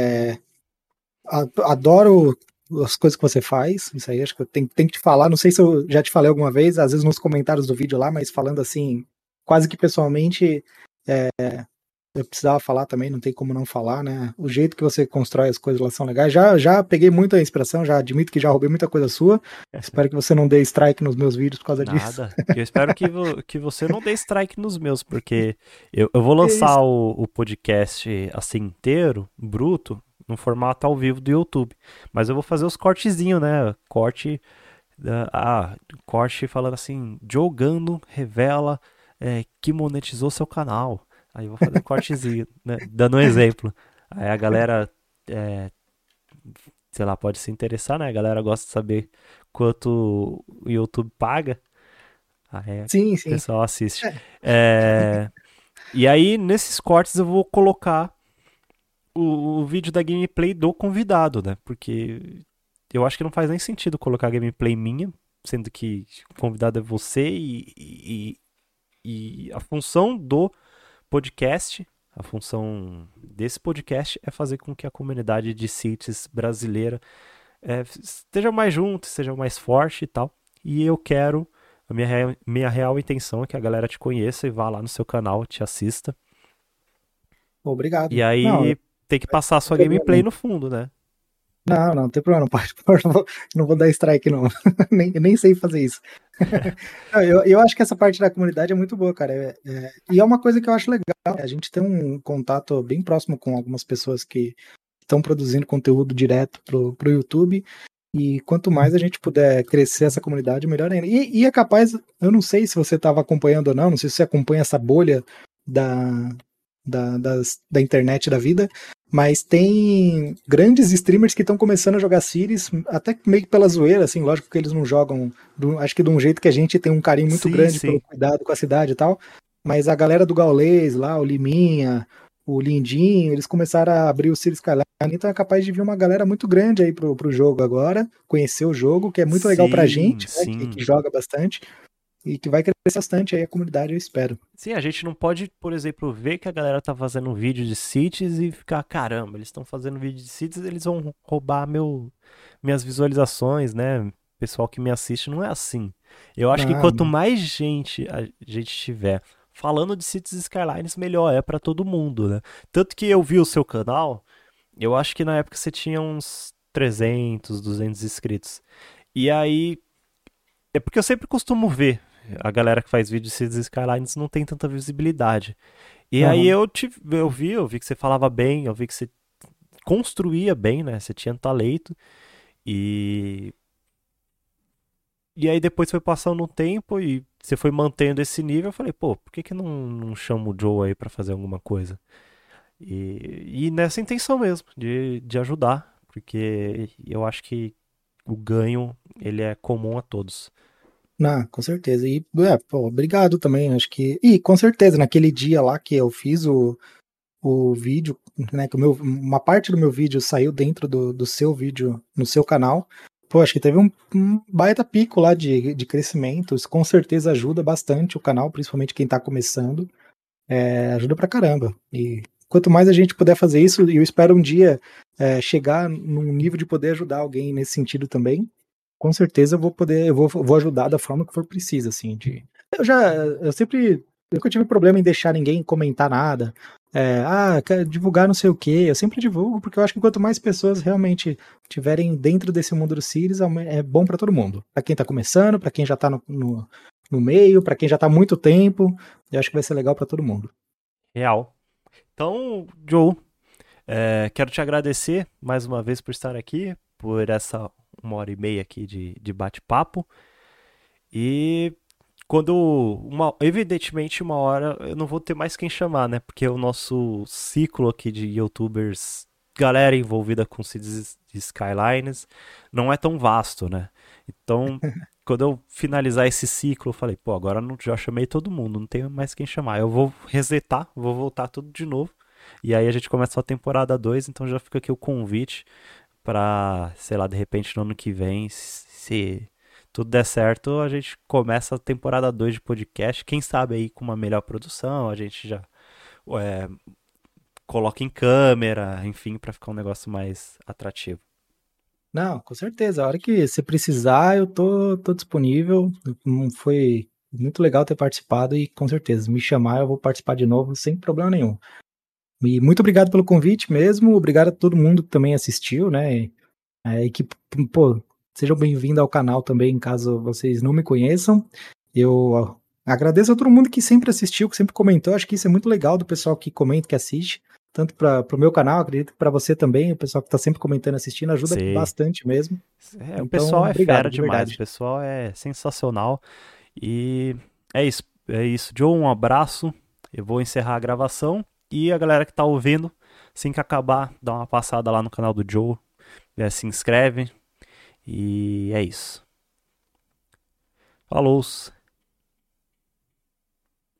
Adoro as coisas que você faz, isso aí acho que eu tenho que te falar, não sei se eu já te falei alguma vez, às vezes nos comentários do vídeo lá, mas falando assim, quase que pessoalmente, eu precisava falar também, não tem como não falar, né? O jeito que você constrói as coisas lá são legais. Já peguei muita inspiração, já admito que já roubei muita coisa sua. Espero que você não dê strike nos meus vídeos por causa disso. Nada. Eu espero que você não dê strike nos meus, porque eu vou É lançar isso. o podcast assim inteiro, bruto, no formato ao vivo do YouTube. Mas eu vou fazer os cortezinhos, né? Corte falando assim, jogando revela que monetizou seu canal. Aí eu vou fazer um cortezinho, né? Dando um exemplo. Aí a galera, é, sei lá, pode se interessar, né? A galera gosta de saber quanto o YouTube paga. Aí o Sim, sim. pessoal assiste. É, É, e aí, nesses cortes, eu vou colocar o vídeo da gameplay do convidado, né? Porque eu acho que não faz nem sentido colocar gameplay minha, sendo que o convidado é você e a função do podcast, a função desse podcast é fazer com que a comunidade de cities brasileira esteja mais junto, seja mais forte e tal. E eu quero, minha real intenção é que a galera te conheça e vá lá no seu canal, te assista. E obrigado. Não, aí tem que passar a não sua tem gameplay problema. no fundo, né? Não tem problema, não pode, não vou dar strike, não. Nem sei fazer isso. Não, eu acho que essa parte da comunidade é muito boa, cara. E é uma coisa que eu acho legal. A gente tem um contato bem próximo com algumas pessoas que estão produzindo conteúdo direto pro YouTube. E quanto mais a gente puder crescer essa comunidade, melhor ainda. E é capaz, eu não sei se você estava acompanhando ou não sei se você acompanha essa bolha da, da internet da vida, mas tem grandes streamers que estão começando a jogar Cities, até meio que pela zoeira, assim, lógico que eles não jogam, acho que de um jeito que a gente tem um carinho muito Sim, grande pelo sim. cuidado com a cidade e tal, mas a galera do Gaules lá, o Liminha, o Lindinho, eles começaram a abrir o Cities Skyline, então é capaz de vir uma galera muito grande aí pro jogo agora, conhecer o jogo, que é muito legal pra Sim, gente, né, que sim. joga bastante, e que vai crescer bastante aí a comunidade, eu espero. Sim, a gente não pode, por exemplo, ver que a galera tá fazendo um vídeo de cities e ficar, caramba, eles estão fazendo vídeo de cities, eles vão roubar minhas visualizações, né? O pessoal que me assiste não é assim. Eu acho que Não, quanto não. mais gente a gente tiver falando de Cities Skylines, melhor é pra todo mundo, né? Tanto que eu vi o seu canal, eu acho que na época você tinha uns 300, 200 inscritos. E aí, é porque eu sempre costumo ver a galera que faz vídeo de Cities Skylines não tem tanta visibilidade. E aí Aham. eu vi que você falava bem, eu vi que você construía bem, né? Você tinha talento. E, e aí depois foi passando o tempo e você foi mantendo esse nível. Eu falei, pô, por que que não chama o Joe aí pra fazer alguma coisa? E nessa intenção mesmo, de ajudar. Porque eu acho que o ganho, ele é comum a todos. Não, com certeza. E, pô, obrigado também, acho que... E, com certeza, naquele dia lá que eu fiz o vídeo, né, que uma parte do meu vídeo saiu dentro do seu vídeo, no seu canal, pô, acho que teve um baita pico lá de crescimento, isso com certeza ajuda bastante o canal, principalmente quem tá começando, ajuda pra caramba. E quanto mais a gente puder fazer isso, e eu espero um dia chegar num nível de poder ajudar alguém nesse sentido também, com certeza eu vou poder, vou ajudar da forma que for preciso, assim, eu sempre, nunca tive problema em deixar ninguém comentar nada, quer divulgar não sei o que, eu sempre divulgo, porque eu acho que quanto mais pessoas realmente tiverem dentro desse mundo dos Sirius, é bom pra todo mundo, pra quem tá começando, pra quem já tá no meio, pra quem já tá há muito tempo, eu acho que vai ser legal pra todo mundo. Real. Então, Joe, quero te agradecer mais uma vez por estar aqui, por essa 1 hora e meia aqui de bate-papo. E evidentemente, 1 hora eu não vou ter mais quem chamar, né? Porque o nosso ciclo aqui de YouTubers, galera envolvida com Cities Skylines, não é tão vasto, né? Então, quando eu finalizar esse ciclo, eu falei, pô, agora já chamei todo mundo, não tenho mais quem chamar. Eu vou resetar, vou voltar tudo de novo. E aí a gente começa a temporada 2, então já fica aqui o convite pra, sei lá, de repente no ano que vem, se tudo der certo, a gente começa a temporada 2 de podcast. Quem sabe aí com uma melhor produção, a gente já é, coloca em câmera, enfim, pra ficar um negócio mais atrativo. Não, com certeza. A hora que você precisar, eu tô disponível. Foi muito legal ter participado e com certeza, me chamar, eu vou participar de novo sem problema nenhum. E muito obrigado pelo convite mesmo. Obrigado a todo mundo que também assistiu, né? E que, pô, sejam bem-vindos ao canal também, caso vocês não me conheçam. Eu agradeço a todo mundo que sempre assistiu, que sempre comentou. Acho que isso é muito legal do pessoal que comenta, que assiste. Tanto para o meu canal, acredito que para você também, o pessoal que está sempre comentando, assistindo, ajuda Sei. bastante mesmo. O Então, pessoal é fera obrigado, de demais, o verdade. pessoal é sensacional. E é isso. Joe, um abraço. Eu vou encerrar a gravação. E a galera que tá ouvindo, assim que acabar, dá uma passada lá no canal do Joe, se inscreve. E é isso. Falou!